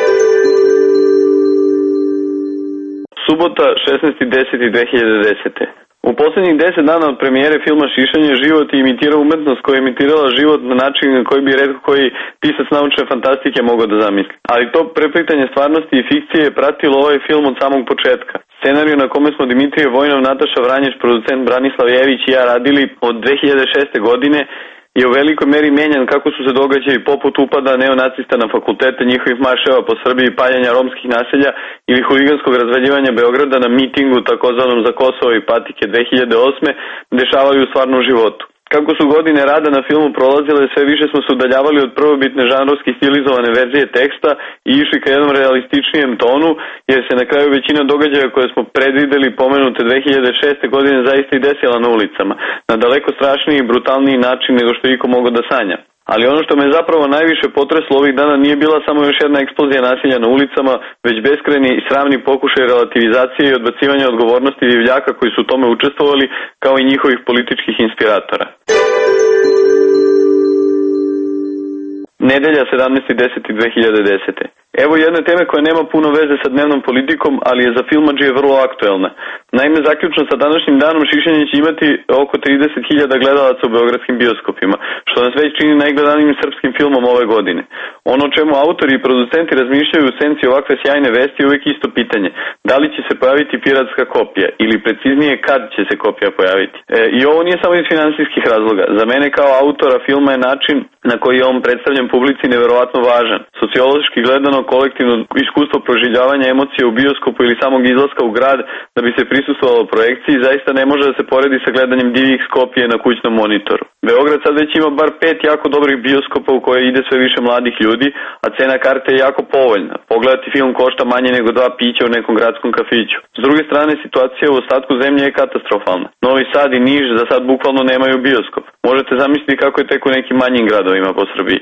Subota, 16.10.2010. U posljednjih 10 dana od premijere filma Šišanje život je imitirao umetnost koja je imitirala život na način na koji bi retko koji pisac naučne fantastike mogao da zamisli. Ali to preplitanje stvarnosti i fikcije je pratilo ovaj film od samog početka. Scenariju na kome smo Dimitrije Vojnov, Nataša Vranješ, producent Branislav Jević i ja radili od 2006. godine je u velikoj meri menjan kako su se događaji poput upada neonacista na fakultete, njihovih marševa po Srbiji, paljenja romskih naselja ili huliganskog razvaljivanja Beograda na mitingu takozvanom za Kosovo i patike 2008. dešavaju u stvarnom životu. Kako su godine rada na filmu prolazile, sve više smo se udaljavali od prvobitne žanrovski stilizovane verzije teksta i išli ka jednom realističnijem tonu, jer se na kraju većina događaja koje smo predvideli pomenute 2006. godine zaista i desila na ulicama, na daleko strašniji i brutalniji način nego što je iko mogao da sanja. Ali ono što me zapravo najviše potreslo ovih dana nije bila samo još jedna eksplozija nasilja na ulicama, već beskrajni i sramni pokušaj relativizacije i odbacivanja odgovornosti divljaka koji su u tome učestvovali, kao i njihovih političkih inspiratora. Nedelja, 17.10.2010. Evo jedne teme koja nema puno veze sa dnevnom politikom, ali je za filmadžije vrlo aktuelna. Naime, zaključno sa današnjim danom Šišanje će imati oko 30.000 gledalaca u beogradskim bioskopima, što nas već čini najgledanijim srpskim filmom ove godine. Ono o čemu autori i producenti razmišljaju u senci ovakve sjajne vesti je uvijek isto pitanje. Da li će se pojaviti piratska kopija ili preciznije kad će se kopija pojaviti? I ovo nije samo iz finansijskih razloga. Za mene kao autora filma je način na koji je on predstavljen publici neverovatno važan. Sociološki gledano, kolektivno iskustvo proživljavanja emocije u bioskopu ili samog izlaska u grad da bi se prisustvovalo projekciji zaista ne može da se poredi sa gledanjem divih skopije na kućnom monitoru. Beograd sad već ima bar 5 jako dobrih bioskopa u koje ide sve više mladih ljudi, a cena karte je jako povoljna. Pogledati film košta manje nego 2 pića u nekom gradskom kafiću. S druge strane, situacija u ostatku zemlje je katastrofalna. Novi Sad i Niš za sad bukvalno nemaju bioskop. Možete zamisliti kako je tek u nekim manjim gradovima po Srbiji.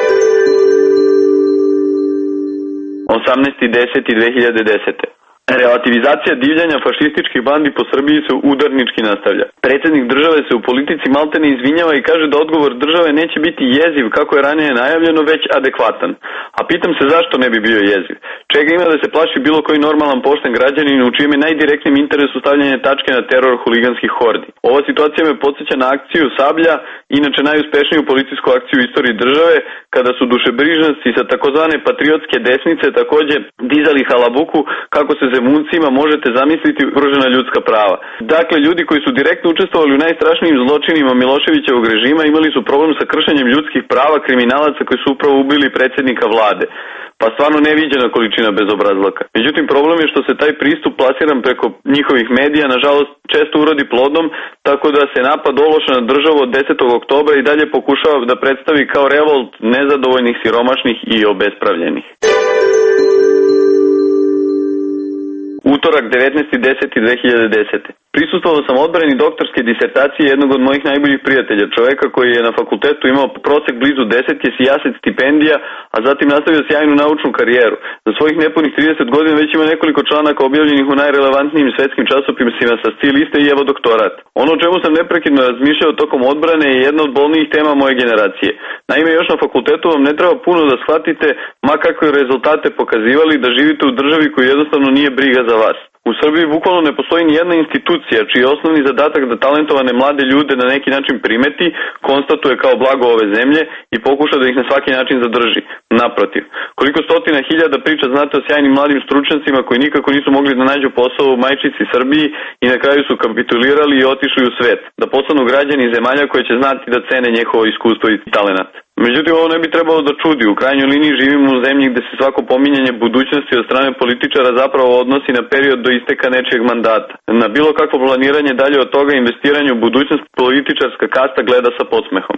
18.10.2010. Relativizacija divljanja fašističkih bandi po Srbiji se udarnički nastavlja. Predsjednik države se u politici maltene izvinjava i kaže da odgovor države neće biti jeziv kako je ranije najavljeno, već adekvatan. A pitam se zašto ne bi bio jeziv? Čega ima da se plaši bilo koji normalan pošten građanin u čijem je najdirektnijem interesu stavljanje tačke na teror huliganskih hordi? Ova situacija me podsjeća na akciju Sablja, inače najuspešniju policijsku akciju u istoriji države, kada su dušebrižnici sa takozvane patriotske desnice takođe dizali halabuku kako se Zemuncima možete zamisliti ugrožena ljudska prava. Dakle, ljudi koji su direktno učestvovali u najstrašnijim zločinima Miloševićevog režima imali su problem sa kršenjem ljudskih prava kriminalaca koji su upravo ubili predsjednika vlade. Pa stvarno neviđena količina bezobrazluka. Međutim, problem je što se taj pristup plasiran preko njihovih medija, nažalost, često urodi plodom, tako da se napad Ološa na državu od 10. oktobra i dalje pokušava da predstavi kao revolt nezadovoljnih, siromašnih i obespravljenih. Utorak 19.10.2010. Prisustvovao sam odbrani doktorske disertacije jednog od mojih najboljih prijatelja, čoveka koji je na fakultetu imao prosek blizu 10 je sijaset stipendija, a zatim nastavio sjajnu naučnu karijeru. Za svojih nepunih 30 godina već ima nekoliko članaka objavljenih u najrelevantnijim svetskim časopisima sa stiliste i evo doktorat. Ono o čemu sam neprekidno razmišljao tokom odbrane je jedna od bolnijih tema moje generacije. Naime, još na fakultetu vam ne treba puno da shvatite, ma kakve rezultate pokazivali, da živite u državi koju jednostavno nije briga za vas. U Srbiji bukvalno ne postoji ni jedna institucija čiji je osnovni zadatak da talentovane mlade ljude na neki način primeti, konstatuje kao blago ove zemlje i pokuša da ih na svaki način zadrži. Naprotiv, koliko stotina hiljada priča znate o sjajnim mladim stručnjacima koji nikako nisu mogli da nađu posao u majčici Srbiji i na kraju su kapitulirali i otišli u svet, da postanu građani zemalja koje će znati da cene njihovo iskustvo i talenat. Međutim, ovo ne bi trebalo da čudi. U krajnjoj liniji živimo u zemlji gde se svako pominjanje budućnosti od strane političara zapravo odnosi na period do isteka nečijeg mandata. Na bilo kakvo planiranje dalje od toga investiranje u budućnost političarska kasta gleda sa podsmehom.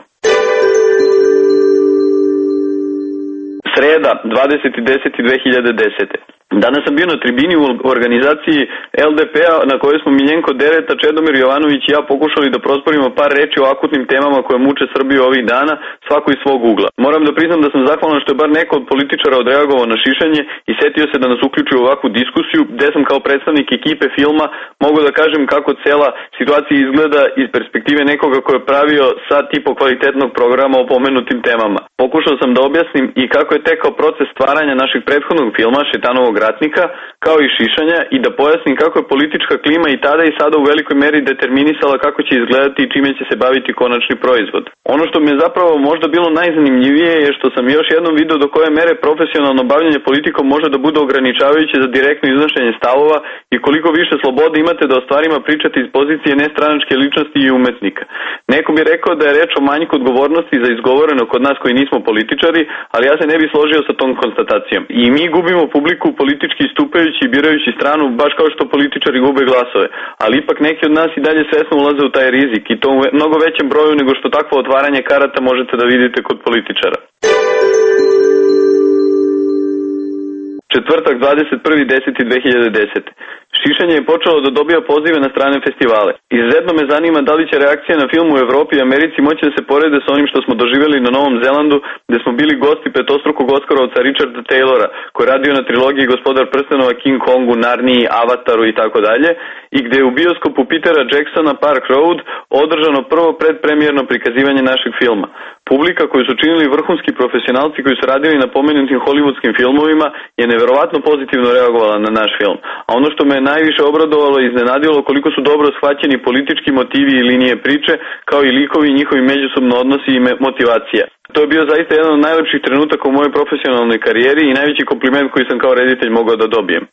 Sreda, 20.10.2010. Danas sam bio na tribini u organizaciji LDP-a na kojoj smo Miljenko Dereta, Čedomir Jovanović i ja pokušali da prosporimo par reči o akutnim temama koje muče Srbiju ovih dana, svako iz svog ugla. Moram da priznam da sam zahvalan što je bar neko od političara odreagovao na šišanje i setio se da nas uključi u ovakvu diskusiju, gde sam kao predstavnik ekipe filma mogu da kažem kako cela situacija izgleda iz perspektive nekoga ko je pravio sad tipo kvalitetnog programa o pomenutim temama. Pokušao sam da objasnim i kako je tekao proces stvaranja našeg prethodnog filma Šetanovog ratnika, kao i šišanja, i da pojasnim kako je politička klima i tada i sada u velikoj meri determinisala kako će izgledati i čime će se baviti konačni proizvod. Ono što mi je zapravo možda bilo najzanimljivije je što sam još jednom video do koje mere profesionalno bavljanje politikom može da bude ograničavajuće za direktno iznošenje stavova i koliko više slobode imate da o stvarima pričate iz pozicije nestranačke ličnosti i umetnika. Neko bi rekao da je reč o manjku odgovornosti za izgovoreno kod nas koji nismo političari, ali ja se ne bi složio sa tom konstatacijom. I mi gubimo publiku politički istupajući i birajući stranu, baš kao što političari gube glasove. Ali ipak neki od nas i dalje svesno ulaze u taj rizik i to u mnogo većem broju nego što takvo otvaranje karata možete da vidite kod političara. Četvrtak, 21.10.2010. Šišanje je počelo da dobija pozive na strane festivale. Izuzetno me zanima da li će reakcija na film u Evropi i Americi moći da se porede sa onim što smo doživjeli na Novom Zelandu, gde smo bili gosti petostrukog Oskarovca Richarda Taylora, koji je radio na trilogiji Gospodar prstenova, King Kongu, Narniji, Avataru i tako dalje, i gde je u bioskopu Petera Jacksona Park Road održano prvo predpremijerno prikazivanje našeg filma. Publika koju su činili vrhunski profesionalci koji su radili na pomenutim hollywoodskim filmovima je neverovatno pozitivno reagovala na naš film. A ono što me najviše obradovalo i iznenadilo koliko su dobro shvaćeni politički motivi i linije priče, kao i likovi i njihovi međusobno odnosi i motivacija. To je bio zaista jedan od najlepših trenutaka u mojoj profesionalnoj karijeri i najveći kompliment koji sam kao reditelj mogao da dobijem.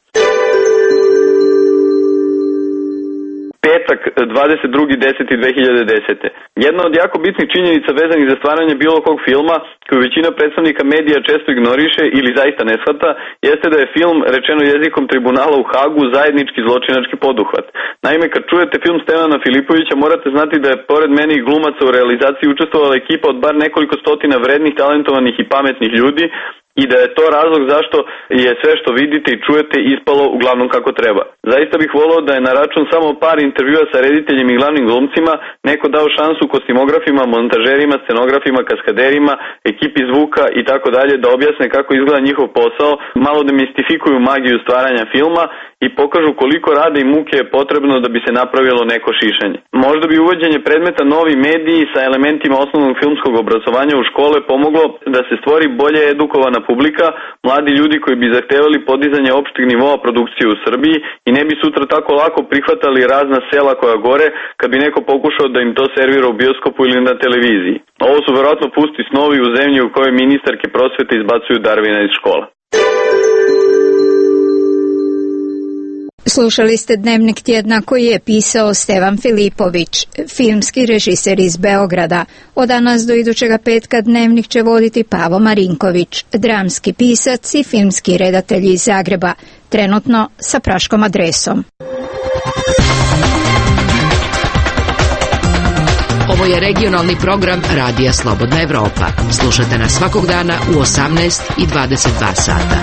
Petak, 22.10.2010. Jedna od jako bitnih činjenica vezanih za stvaranje bilo kog filma, koju većina predstavnika medija često ignoriše ili zaista ne shvata, jeste da je film, rečeno jezikom tribunala u Hagu, zajednički zločinački poduhvat. Naime, kad čujete film Stevana Filipovića, morate znati da je pored meni i glumaca u realizaciji učestvovala ekipa od bar nekoliko stotina vrednih, talentovanih i pametnih ljudi, i da je to razlog zašto je sve što vidite i čujete ispalo uglavnom kako treba. Zaista bih voleo da je na račun samo par intervjua sa rediteljem i glavnim glumcima neko dao šansu kostimografima, montažerima, scenografima, kaskaderima, ekipi zvuka i tako dalje da objasne kako izgleda njihov posao, malo demistifikuju magiju stvaranja filma i pokažu koliko rada i muke je potrebno da bi se napravilo neko šišanje. Možda bi uvođenje predmeta novi mediji sa elementima osnovnog filmskog obrazovanja u škole pomoglo da se stvori bolje edukovana publika, mladi ljudi koji bi zahtevali podizanje opšteg nivoa produkcije u Srbiji i ne bi sutra tako lako prihvatali razna sela koja gore kad bi neko pokušao da im to servira u bioskopu ili na televiziji. Ovo su verovatno pusti snovi u zemlji u kojoj ministarke prosvete izbacuju Darvina iz škola. Slušali ste Dnevnik tjedna koji je pisao Stevan Filipović, filmski režiser iz Beograda. Od danas do idućega petka Dnevnik će voditi Pavo Marinković, dramski pisac i filmski redatelj iz Zagreba, trenutno sa praškom adresom. Ovo je regionalni program Radija Slobodna Evropa. Slušajte nas svakog dana u 18 i 22 sata.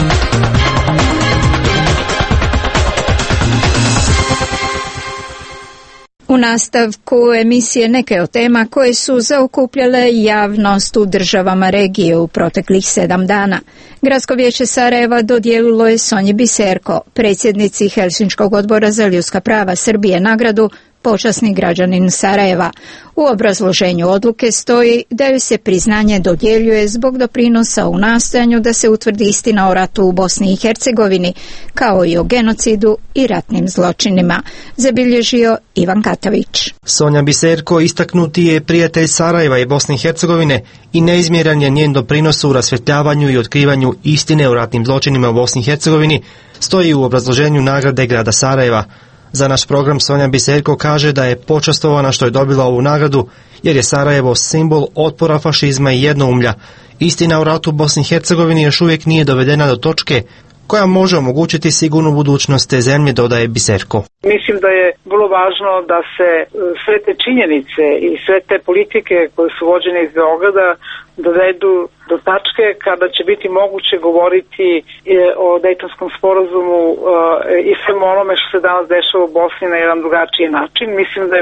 U nastavku emisije neke od tema koje su zaokupljale javnost u državama regije u proteklih 7 dana. Gradsko vijeće Sarajeva dodijelilo je Sonji Biserko, predsjednici Helsinškog odbora za ljudska prava Srbije, nagradu Počasni građanin Sarajeva. U obrazloženju odluke stoji da joj se priznanje dodjeljuje zbog doprinosa u nastojanju da se utvrdi istina o ratu u Bosni i Hercegovini, kao i o genocidu i ratnim zločinima, zabilježio Ivan Katavić. Sonja Biserko istaknuti je prijatelj Sarajeva i Bosne i Hercegovine i neizmjeran je njen doprinos u rasvjetljavanju i otkrivanju istine o ratnim zločinima u Bosni i Hercegovini, stoji u obrazloženju nagrade grada Sarajeva. Za naš program Sonja Biserko kaže da je počastovana što je dobila ovu nagradu, jer je Sarajevo simbol otpora fašizma i jednoumlja. Istina o ratu u Bosni i Hercegovini još uvijek nije dovedena do točke koja može omogućiti sigurnu budućnost te zemlje, dodaje Biserko. Mislim da je vrlo važno da se sve te činjenice i sve te politike koje su vođene iz Beograda dovedu do tačke kada će biti moguće govoriti o Dejtonskom sporazumu i svemu onome što se danas dešava u Bosni na jedan drugačiji način. Mislim da je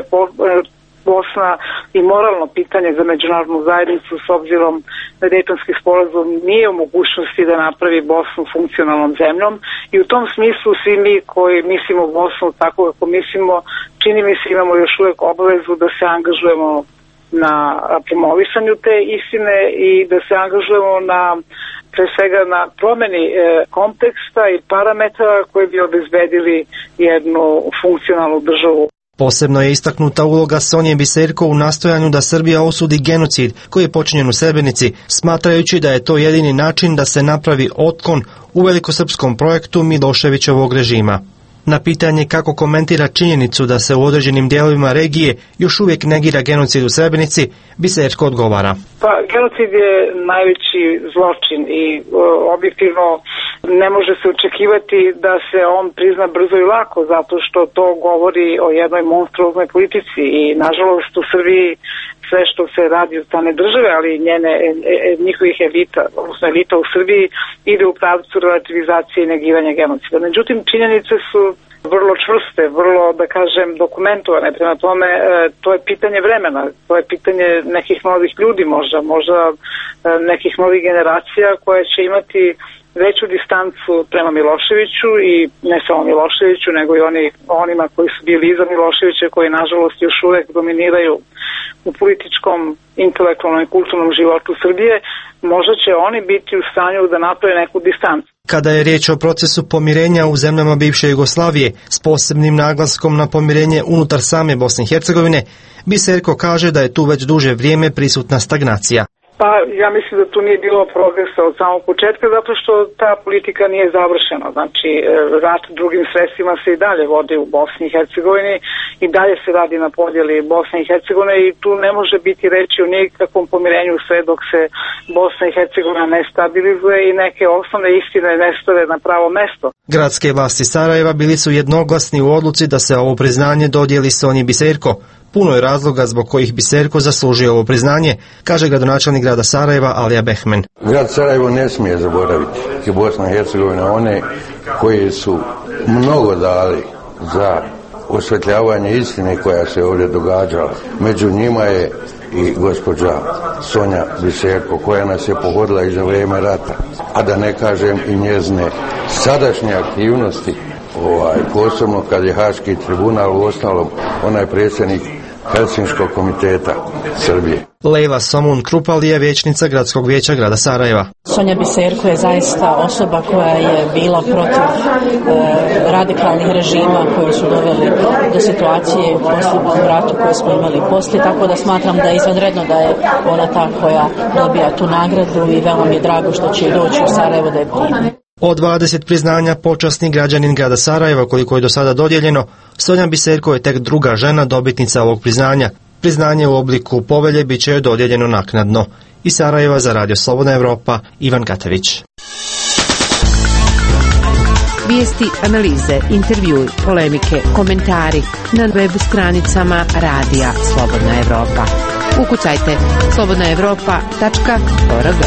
Bosna i moralno pitanje za međunarodnu zajednicu, s obzirom da Dejtonski sporazum nije u mogućnosti da napravi Bosnu funkcionalnom zemljom, i u tom smislu svi mi koji mislimo Bosnu tako kako mislimo, čini mi se imamo još uvijek obavezu da se angažujemo na promovisanju te istine i da se angažujemo na, pre svega, na promeni konteksta i parametara koji bi obezbedili jednu funkcionalnu državu. Posebno je istaknuta uloga Sonje Biserko u nastojanju da Srbija osudi genocid koji je počinjen u Srebrenici, smatrajući da je to jedini način da se napravi otklon u velikosrpskom projektu Miloševićevog režima. Na pitanje kako komentira činjenicu da se u određenim dijelovima regije još uvijek negira genocid u Srebrenici, Biserko odgovara. Pa, genocid je najveći zločin i objektivno ne može se očekivati da se on prizna brzo i lako, zato što to govori o jednoj monstruoznoj politici i nažalost u Srbiji sve što se radi od strane države, ali i njihovih elita, odnosno elita u Srbiji, ide u pravcu relativizacije i negiranja genocida. Međutim, činjenice su vrlo čvrste, vrlo, da kažem, dokumentovane. Prema tome, to je pitanje vremena, to je pitanje nekih novih ljudi možda nekih novih generacija koje će imati veću distancu prema Miloševiću, i ne samo Miloševiću, nego i onima koji su bili iza Miloševića, koji nažalost još uvek dominiraju u političkom, intelektualnom i kulturnom životu Srbije. Možda će oni biti u stanju da naprave neku distancu. Kada je riječ o procesu pomirenja u zemljama bivše Jugoslavije s posebnim naglaskom na pomirenje unutar same Bosne i Hercegovine, Biserko kaže da je tu već duže vrijeme prisutna stagnacija. Pa ja mislim da tu nije bilo progresa od samog početka, zato što ta politika nije završena. Znači, rat drugim sredstvima se i dalje vodi u Bosni i Hercegovini, i dalje se radi na podjeli Bosne i Hercegovine, i tu ne može biti reći o nikakvom pomirenju sve dok se Bosna i Hercegovina ne stabilizuje i neke osnovne istine ne stave na pravo mesto. Gradske vlasti Sarajeva bili su jednoglasni u odluci da se ovo priznanje dodijeli Sonji Biserko. Puno je razloga zbog kojih Biserko zaslužio ovo priznanje, kaže gradonačelnik grada Sarajeva Alija Behmen. Grad Sarajevo ne smije zaboraviti i Bosna i Hercegovina one koji su mnogo dali za osvetljavanje istine koja se ovdje događala. Među njima je i gospođa Sonja Biserko koja nas je pohodila i za vrijeme rata, a da ne kažem i njezine sadašnje aktivnosti, posebno kad je Haški tribunal, u ostalom ona je predsjednik Helsinškog komiteta Srbije. Lejla Somun Krupal je vijećnica Gradskog vijeća grada Sarajeva. Sonja Biserko je zaista osoba koja je bila protiv radikalnih režima koji su doveli do situacije u posljednjem ratu koje smo imali poslije, tako da smatram da je izvanredno da je ona ta koja dobija tu nagradu i veoma mi je drago što će doći u Sarajevo da je primi. Od 20 priznanja počasni građanin grada Sarajeva koliko je do sada dodijeljeno, Sonja Biserko je tek druga žena dobitnica ovog priznanja. Priznanje u obliku povelje bit će joj dodijeljeno naknadno. Iz Sarajeva za Radio Slobodna Evropa, Ivan Katević. Vijesti, analize, intervjui, polemike, komentari na web stranicama Radija Slobodna Evropa. Ukucajte slobodnaevropa.org.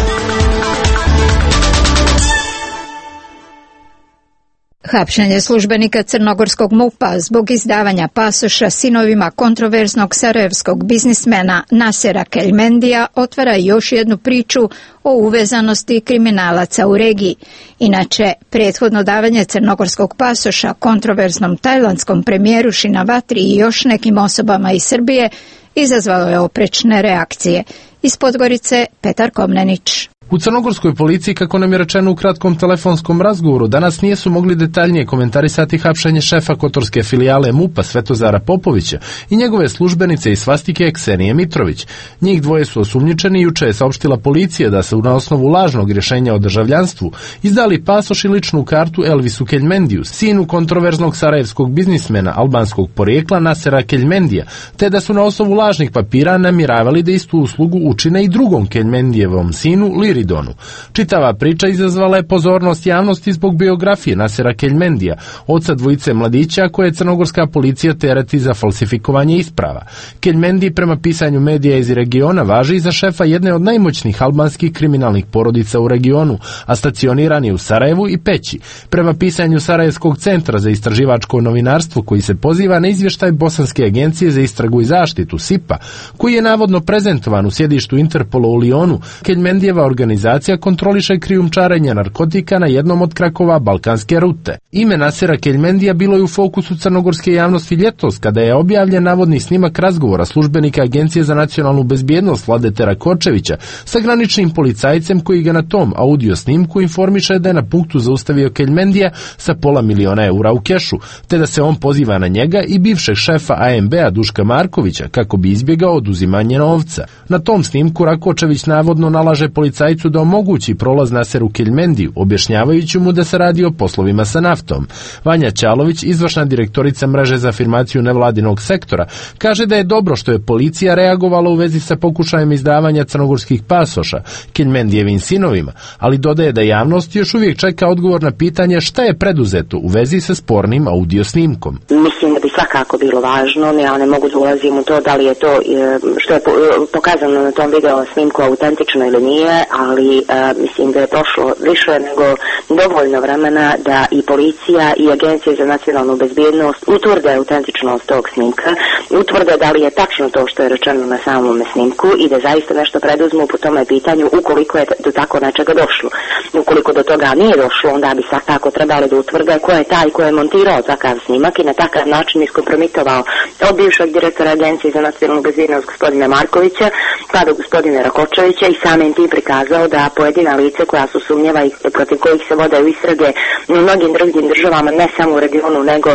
Hapšenje službenika crnogorskog MUP-a zbog izdavanja pasoša sinovima kontroverznog sarajevskog biznismena Nasera Keljmendija otvara još jednu priču o uvezanosti kriminalaca u regiji. Inače, prethodno davanje crnogorskog pasoša kontroverznom tajlandskom premijeru Šinavatri i još nekim osobama iz Srbije izazvalo je oprečne reakcije. Iz Podgorice, Petar Komnenić. U crnogorskoj policiji, kako nam je rečeno u kratkom telefonskom razgovoru, danas nisu mogli detaljnije komentarisati hapšenje šefa kotorske filijale MUP-a Svetozara Popovića i njegove službenice iz svastike Ksenije Mitrović. Njih dvoje su osumnjičeni i juče je saopštila policija da se na osnovu lažnog rješenja o državljanstvu izdali pasoš i ličnu kartu Elvisu Keljmendiju, sinu kontroverznog sarajevskog biznismena albanskog porijekla Nasera Keljmendija, te da su na osnovu lažnih papira namiravali da istu uslugu učine i drugom Keljmendijevom sinu Liri Donu. Čitava priča izazvala je pozornost javnosti zbog biografije Nasera Keljmendija, oca dvojice mladića koje je crnogorska policija tereti za falsifikovanje isprava. Keljmendi prema pisanju medija iz regiona važi za šefa jedne od najmoćnijih albanskih kriminalnih porodica u regionu, a stacioniran je u Sarajevu i Peći. Prema pisanju Sarajevskog centra za istraživačko novinarstvo koji se poziva na izvještaj Bosanske agencije za istragu i zaštitu SIPA, koji je navodno prezentovan u sjedištu Interpola u Lionu, Keljmendijeva organizacija kontroliše krijumčarenje narkotika na jednom od krakova balkanske rute. Ime Nasera Keljmendija bilo je u fokusu crnogorske javnosti ljetos kada je objavljen navodni snimak razgovora službenika Agencije za nacionalnu bezbjednost Vladete Rakočevića sa graničnim policajcem koji ga na tom audio snimku informiše da je na punktu zaustavio Keljmendija sa $500.000 eura u kešu, te da se on poziva na njega i bivšeg šefa AMB-a Duška Markovića kako bi izbjegao oduzimanje novca. Na tom snimku Rakočević navodno nalaže policajcu da omogući prolaz Naseru Keljmendiju, objašnjavajući mu da se radi o poslovima sa naftom. Vanja Ćalović, izvršna direktorica mreže za afirmaciju nevladinog sektora, kaže da je dobro što je policija reagovala u vezi sa pokušajem izdavanja crnogorskih pasoša Keljmendijevim sinovima, ali dodaje da javnost još uvijek čeka odgovor na pitanje šta je preduzeto u vezi sa spornim audio snimkom. Mislim da bi svakako bilo važno, ja ne mogu da ulazim u to da li je to što je pokazano na tom video snimku autentično ili nije, ali mislim da je prošlo više nego dovoljno vremena da i policija i Agencija za nacionalnu bezbjednost utvrde autentičnost tog snimka, utvrde da li je tačno to što je rečeno na samom snimku i da zaista nešto preduzmu po tome pitanju ukoliko je do tako nečega došlo. Ukoliko do toga nije došlo, onda bi svakako trebali da utvrde ko je taj ko je montirao takav snimak i na takav način iskompromitovao od bivšeg direktora Agencije za nacionalnu bezbjednost gospodina Markovića pa do gospodina Rakočevića i samim tim prikazao da pojedina lice koja su sumnjeva i protiv kojih se vodaju istrage u mnogim drugim državama, ne samo u regionu nego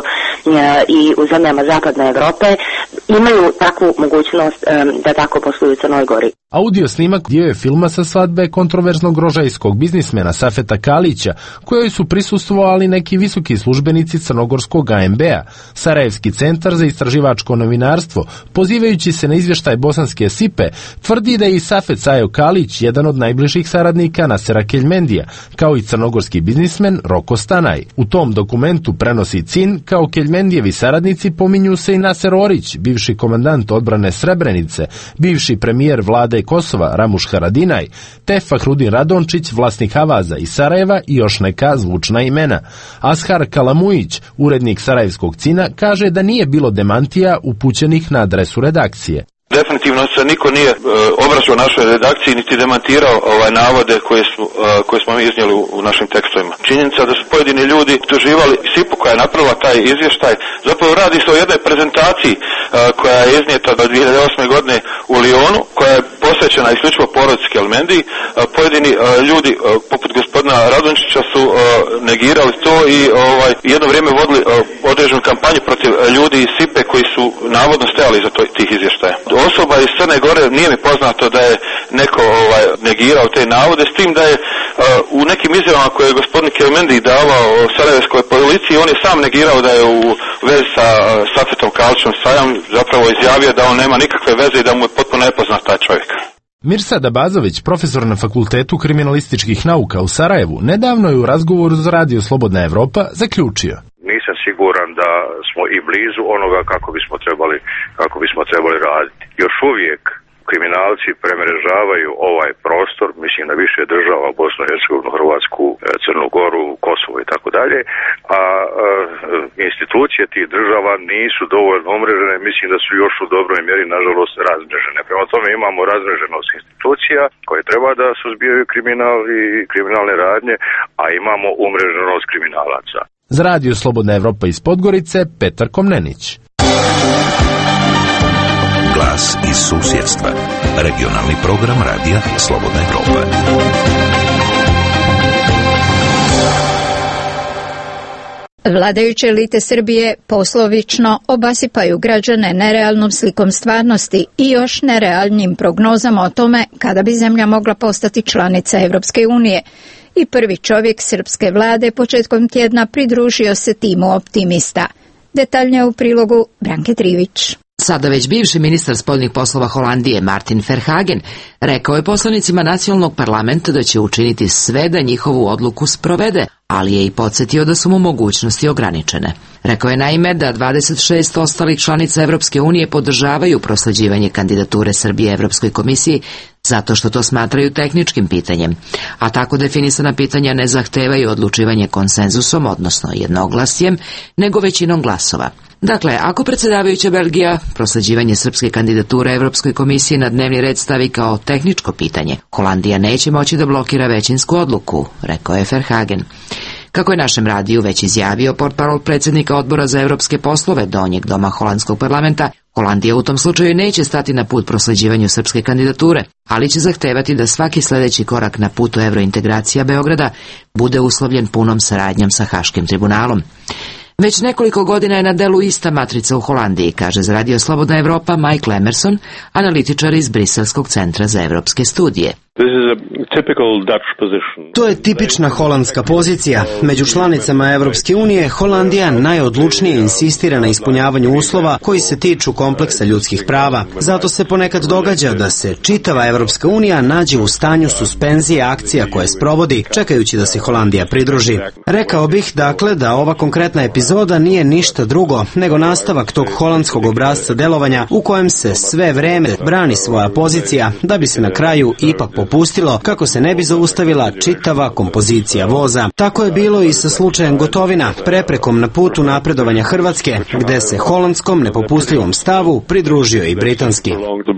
i u zemljama zapadne Evrope, imaju takvu mogućnost da tako posluju u Crnoj Gori. Audio snimak dio je filma sa svadbe kontroverznog rožajskog biznismena Safeta Kalića, kojoj su prisustvovali neki visoki službenici crnogorskog AMB-a. Sarajevski centar za istraživačko novinarstvo, pozivajući se na izvještaj bosanske SIPE, tvrdi da je i Safet Sajo Kalić jedan od najbližih saradnika Nasera Keljmendija, kao i crnogorski biznismen Roko Stanaj. U tom dokumentu prenosi CIN, kao Keljmendijevi saradnici pominju se i Naser Orić, bivši komandant odbrane Srebrenice, bivši premijer vlade Kosova Ramuš Haradinaj, te Fahrudin Radončić, vlasnik Avaza iz Sarajeva i još neka zvučna imena. Ashar Kalamujić, urednik sarajevskog CIN-a, kaže da nije bilo demantija upućenih na adresu redakcije. Definitivno se niko nije obraćao našoj redakciji niti demantirao navode koje smo mi iznijeli u našim tekstovima. Činjenica da su pojedini ljudi tuživali SIPU koja je napravila taj izvještaj. Zapravo radi se o jednoj prezentaciji koja je iznijeta do 2008. godine u Lionu, koja je posvećena isključivo porodici Kelmendi. Pojedini ljudi poput gospodina Radončića su negirali to i jedno vrijeme vodili određenu kampanju protiv ljudi iz SIPE koji su navodno stajali iza tih izvještaja. Osoba iz Crne Gore nije mi poznato da je neko negirao te navode, s tim da je u nekim izjavama koje je gospodin Kelmendi davao sarajevskoj policiji, on je sam negirao da je u vezi sa Safetom Kalićem Sajam zapravo izjavio da on nema nikakve veze i da mu je potpuno nepoznat taj čovjek. Mirsad Abazović, profesor na Fakultetu kriminalističkih nauka u Sarajevu, nedavno je u razgovoru za Radio Slobodna Evropa zaključio: nisam siguran da smo i blizu onoga kako bismo trebali raditi. Još uvijek kriminalci premrežavaju ovaj prostor, mislim na više država, Bosnu i Hercegovinu, Hrvatsku, Crnu Goru, Kosovo i tako dalje, a institucije tih država nisu dovoljno umrežene, mislim da su još u dobroj mjeri, nažalost, razmrežene. Prema tome imamo razmreženost institucija koje treba da suzbijaju kriminal i kriminalne radnje, a imamo umreženost kriminalaca. Za Radio Slobodna Evropa iz Podgorice, Petar Komnenić. Glas iz susjedstva. Regionalni program Radija Slobodna Evropa. Vladajuće elite Srbije poslovično obasipaju građane nerealnom slikom stvarnosti i još nerealnim prognozama o tome kada bi zemlja mogla postati članica Evropske unije. I prvi čovjek srpske vlade početkom tjedna pridružio se timu optimista. Detaljnije u prilogu Branke Trivić. Sada već bivši ministar spoljnih poslova Holandije Martin Verhagen rekao je poslanicima nacionalnog parlamenta da će učiniti sve da njihovu odluku sprovede, ali je i podsjetio da su mu mogućnosti ograničene. Rekao je naime da 26 ostalih članica Evropske unije podržavaju prosleđivanje kandidature Srbije Evropskoj komisiji zato što to smatraju tehničkim pitanjem, a tako definisana pitanja ne zahtevaju odlučivanje konsenzusom, odnosno jednoglasjem, nego većinom glasova. Dakle, ako predsjedavajuća Belgija prosleđivanje srpske kandidature Evropskoj komisiji na dnevni red stavi kao tehničko pitanje, Holandija neće moći da blokira većinsku odluku, rekao je Verhagen. Kako je našem radiju već izjavio portparol predsjednika odbora za evropske poslove Donjeg doma holandskog parlamenta, Holandija u tom slučaju neće stati na put prosleđivanju srpske kandidature, ali će zahtevati da svaki sljedeći korak na putu evrointegracija Beograda bude uslovljen punom saradnjom sa Haškim tribunalom. Već nekoliko godina je na delu ista matrica u Holandiji, kaže za Radio Slobodna Evropa Mike Emerson, analitičar iz Briselskog centra za evropske studije. To je tipična holandska pozicija. Među članicama Evropske unije Holandija najodlučnije insistira na ispunjavanju uslova koji se tiču kompleksa ljudskih prava. Zato se ponekad događa da se čitava Evropska unija nađe u stanju suspenzije akcija koje sprovodi, čekajući da se Holandija pridruži. Rekao bih, dakle, da ova konkretna epizoda nije ništa drugo nego nastavak tog holandskog obrasca delovanja u kojem se sve vreme brani svoja pozicija da bi se na kraju ipak popustilo kako se ne bi zaustavila čitava kompozicija voza. Tako je bilo i sa slučajem Gotovina, preprekom na putu napredovanja Hrvatske, gde se holandskom nepopustljivom stavu pridružio i britanski.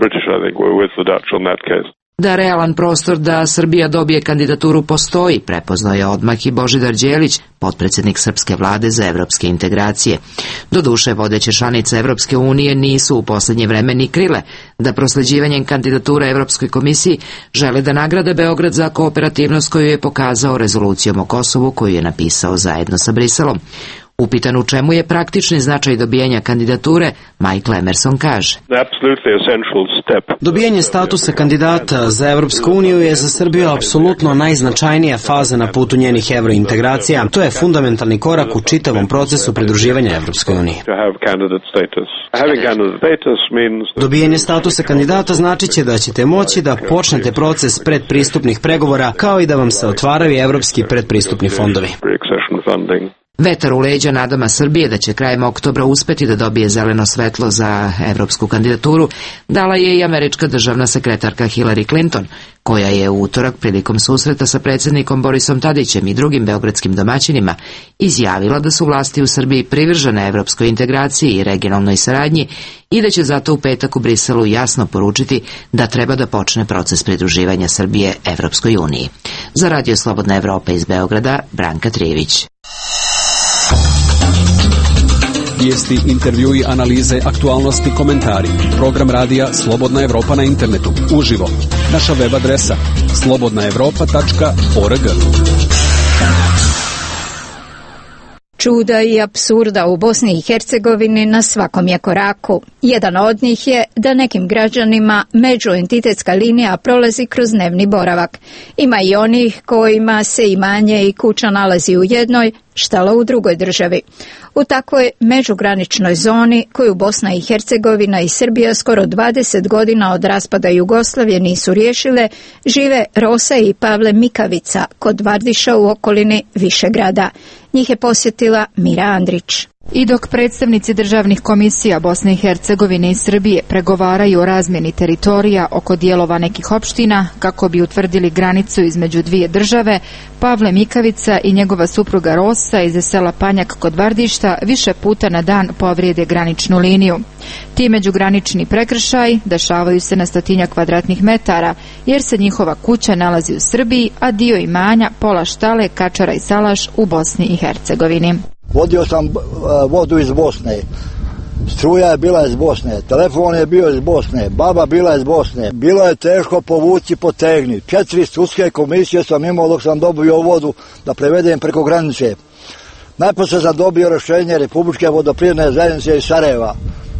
Da realan prostor da Srbija dobije kandidaturu postoji, prepoznao je odmah i Božidar Đelić, potpredsjednik srpske vlade za evropske integracije. Doduše, vodeće članice Evropske unije nisu u posljednje vreme ni krile da prosleđivanjem kandidature Evropskoj komisiji žele da nagrade Beograd za kooperativnost koju je pokazao rezolucijom o Kosovu koju je napisao zajedno sa Briselom. Upitan u čemu je praktični značaj dobijanja kandidature, Michael Emerson kaže: Dobijanje statusa kandidata za Evropsku uniju je za Srbiju apsolutno najznačajnija faza na putu njenih evrointegracija. To je fundamentalni korak u čitavom procesu pridruživanja Evropskoj uniji. Dobijanje statusa kandidata znači će da ćete moći da počnete proces predpristupnih pregovora, kao i da vam se otvaraju evropski predpristupni fondovi. Vetar u leđa nadama Srbije da će krajem oktobra uspeti da dobije zeleno svetlo za evropsku kandidaturu dala je i američka državna sekretarka Hillary Clinton, koja je u utorak prilikom susreta sa predsjednikom Borisom Tadićem i drugim beogradskim domaćinima izjavila da su vlasti u Srbiji privržene evropskoj integraciji i regionalnoj saradnji i da će zato u petak u Briselu jasno poručiti da treba da počne proces pridruživanja Srbije Evropskoj uniji. Za Radio Slobodna Evropa iz Beograda, Branka Trivić. Vijesti, intervjui, analize, aktualnosti, komentari. Program radija Slobodna Evropa na internetu. Uživo. Naša web adresa slobodnaevropa.org. Čuda i apsurda u Bosni i Hercegovini na svakom je koraku. Jedan od njih je da nekim građanima međuentitetska linija prolazi kroz dnevni boravak. Ima i onih kojima se imanje i kuća nalazi u jednoj, štala u drugoj državi. U takvoj međugraničnoj zoni koju Bosna i Hercegovina i Srbija skoro 20 godina od raspada Jugoslavije nisu riješile, žive Rosa i Pavle Mikavica kod Vardiša u okolini Višegrada. Njih je posjetila Mira Andrić. I dok predstavnici državnih komisija Bosne i Hercegovine i Srbije pregovaraju o razmjeni teritorija oko dijelova nekih opština kako bi utvrdili granicu između dvije države, Pavle Mikavica i njegova supruga Rosa iz sela Panjak kod Vardišta više puta na dan povrijede graničnu liniju. Ti međugranični prekršaji dešavaju se na 100 kvadratnih metara jer se njihova kuća nalazi u Srbiji, a dio imanja, pola štale, kačara i salaš u Bosni i Hercegovini. Vodio sam vodu iz Bosne, struja je bila iz Bosne, telefon je bio iz Bosne, baba bila iz Bosne. Bilo je teško povući potegni. 4 sudske komisije sam imao dok sam dobio vodu da prevedem preko granice. Najposlije sam dobio rješenje Republičke vodoprivredne zajednice iz Sarajeva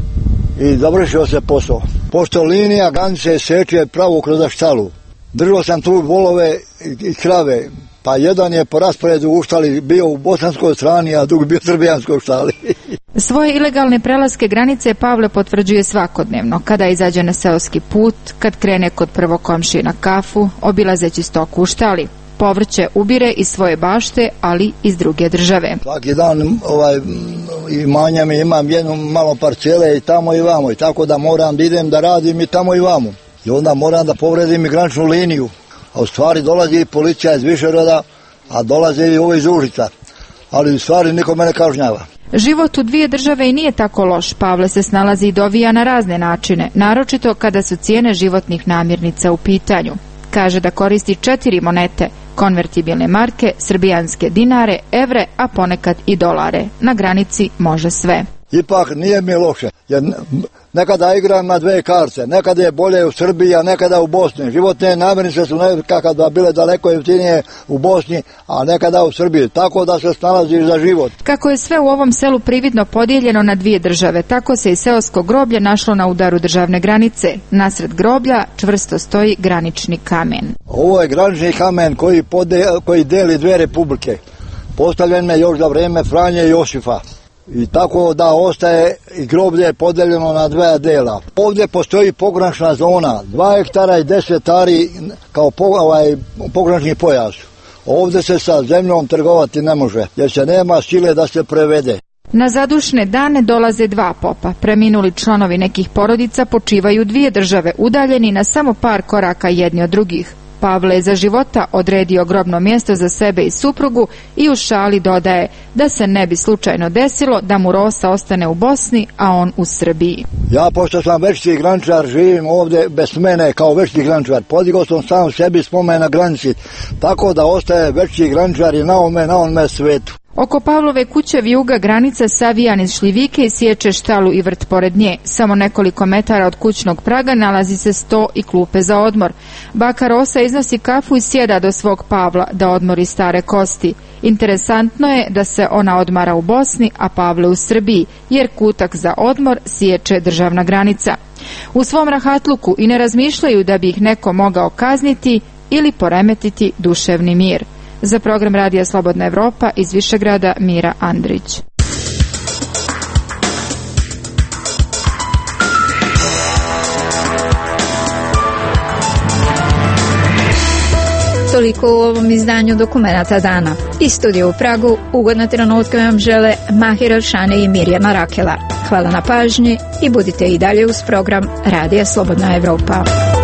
i završio se posao. Pošto linija granice seče pravo kroz štalu, držao sam tu volove i krave. Pa jedan je po rasporedu u štali bio u bosanskoj strani, a drugi bio u srbijanskoj štali. Svoje ilegalne prelaske granice Pavle potvrđuje svakodnevno, kada izađe na seoski put, kad krene kod prvog komšije na kafu, obilazeći stoku u štali. Povrće ubire iz svoje bašte, ali iz druge države. Svaki dan imanjem imam jednu malo parcele i tamo i vamo, i tako da moram da idem da radim i tamo i vamo. I onda moram da povredim i graničnu liniju. A u stvari dolazi i policija iz Višegrada, a dolaze i ovo iz Užica. Ali u stvari niko mene kažnjava. Život u dvije države i nije tako loš. Pavle se snalazi i dovija na razne načine, naročito kada su cijene životnih namirnica u pitanju. Kaže da koristi 4 monete, konvertibilne marke, srbijanske dinare, evre, a ponekad i dolare. Na granici može sve. Ipak nije mi loše, jer nekada igram na 2 karte, nekada je bolje u Srbiji, a nekada u Bosni. Životne namirnice su nekada bile daleko jeftinije u Bosni, a nekada u Srbiji, tako da se snalazi za život. Kako je sve u ovom selu prividno podijeljeno na 2 države, tako se i seosko groblje našlo na udaru državne granice. Nasred groblja čvrsto stoji granični kamen. Ovo je granični kamen koji deli 2 republike. Postavljen je još za vrijeme Franje i Josifa. I tako da ostaje i groblje je podeljeno na 2 dela. Ovdje postoji pogranična zona, 2 hektara i 10 ari kao pogranični pojas. Ovdje se sa zemljom trgovati ne može, jer se nema sile da se prevede. Na zadušne dane dolaze 2 popa. Preminuli članovi nekih porodica počivaju 2 države, udaljeni na samo par koraka jedni od drugih. Pavle je za života odredio grobno mjesto za sebe i suprugu i u šali dodaje da se ne bi slučajno desilo da mu Rosa ostane u Bosni, a on u Srbiji. Ja, pošto sam večiti graničar, živim ovdje bez mene kao večiti graničar. Podigao sam sam sebi spomen na granici, tako da ostaje večiti graničar i na onome svetu. Oko Pavlove kuće vijuga granica savijan iz šljivike i sječe štalu i vrt pored nje. Samo nekoliko metara od kućnog praga nalazi se sto i klupe za odmor. Baka Rosa iznosi kafu i sjeda do svog Pavla da odmori stare kosti. Interesantno je da se ona odmara u Bosni, a Pavle u Srbiji, jer kutak za odmor sječe državna granica. U svom rahatluku i ne razmišljaju da bi ih neko mogao kazniti ili poremetiti duševni mir. Za program radija Slobodna Evropa iz Višegrada Mira Andrić. Toliko u ovom izdanju Dokumenata dana. Iz studija u Pragu ugodne trenutke vam žele Mahir Šane i Mirjana Rakela. Hvala na pažnji i budite i dalje uz program Radija Slobodna Evropa.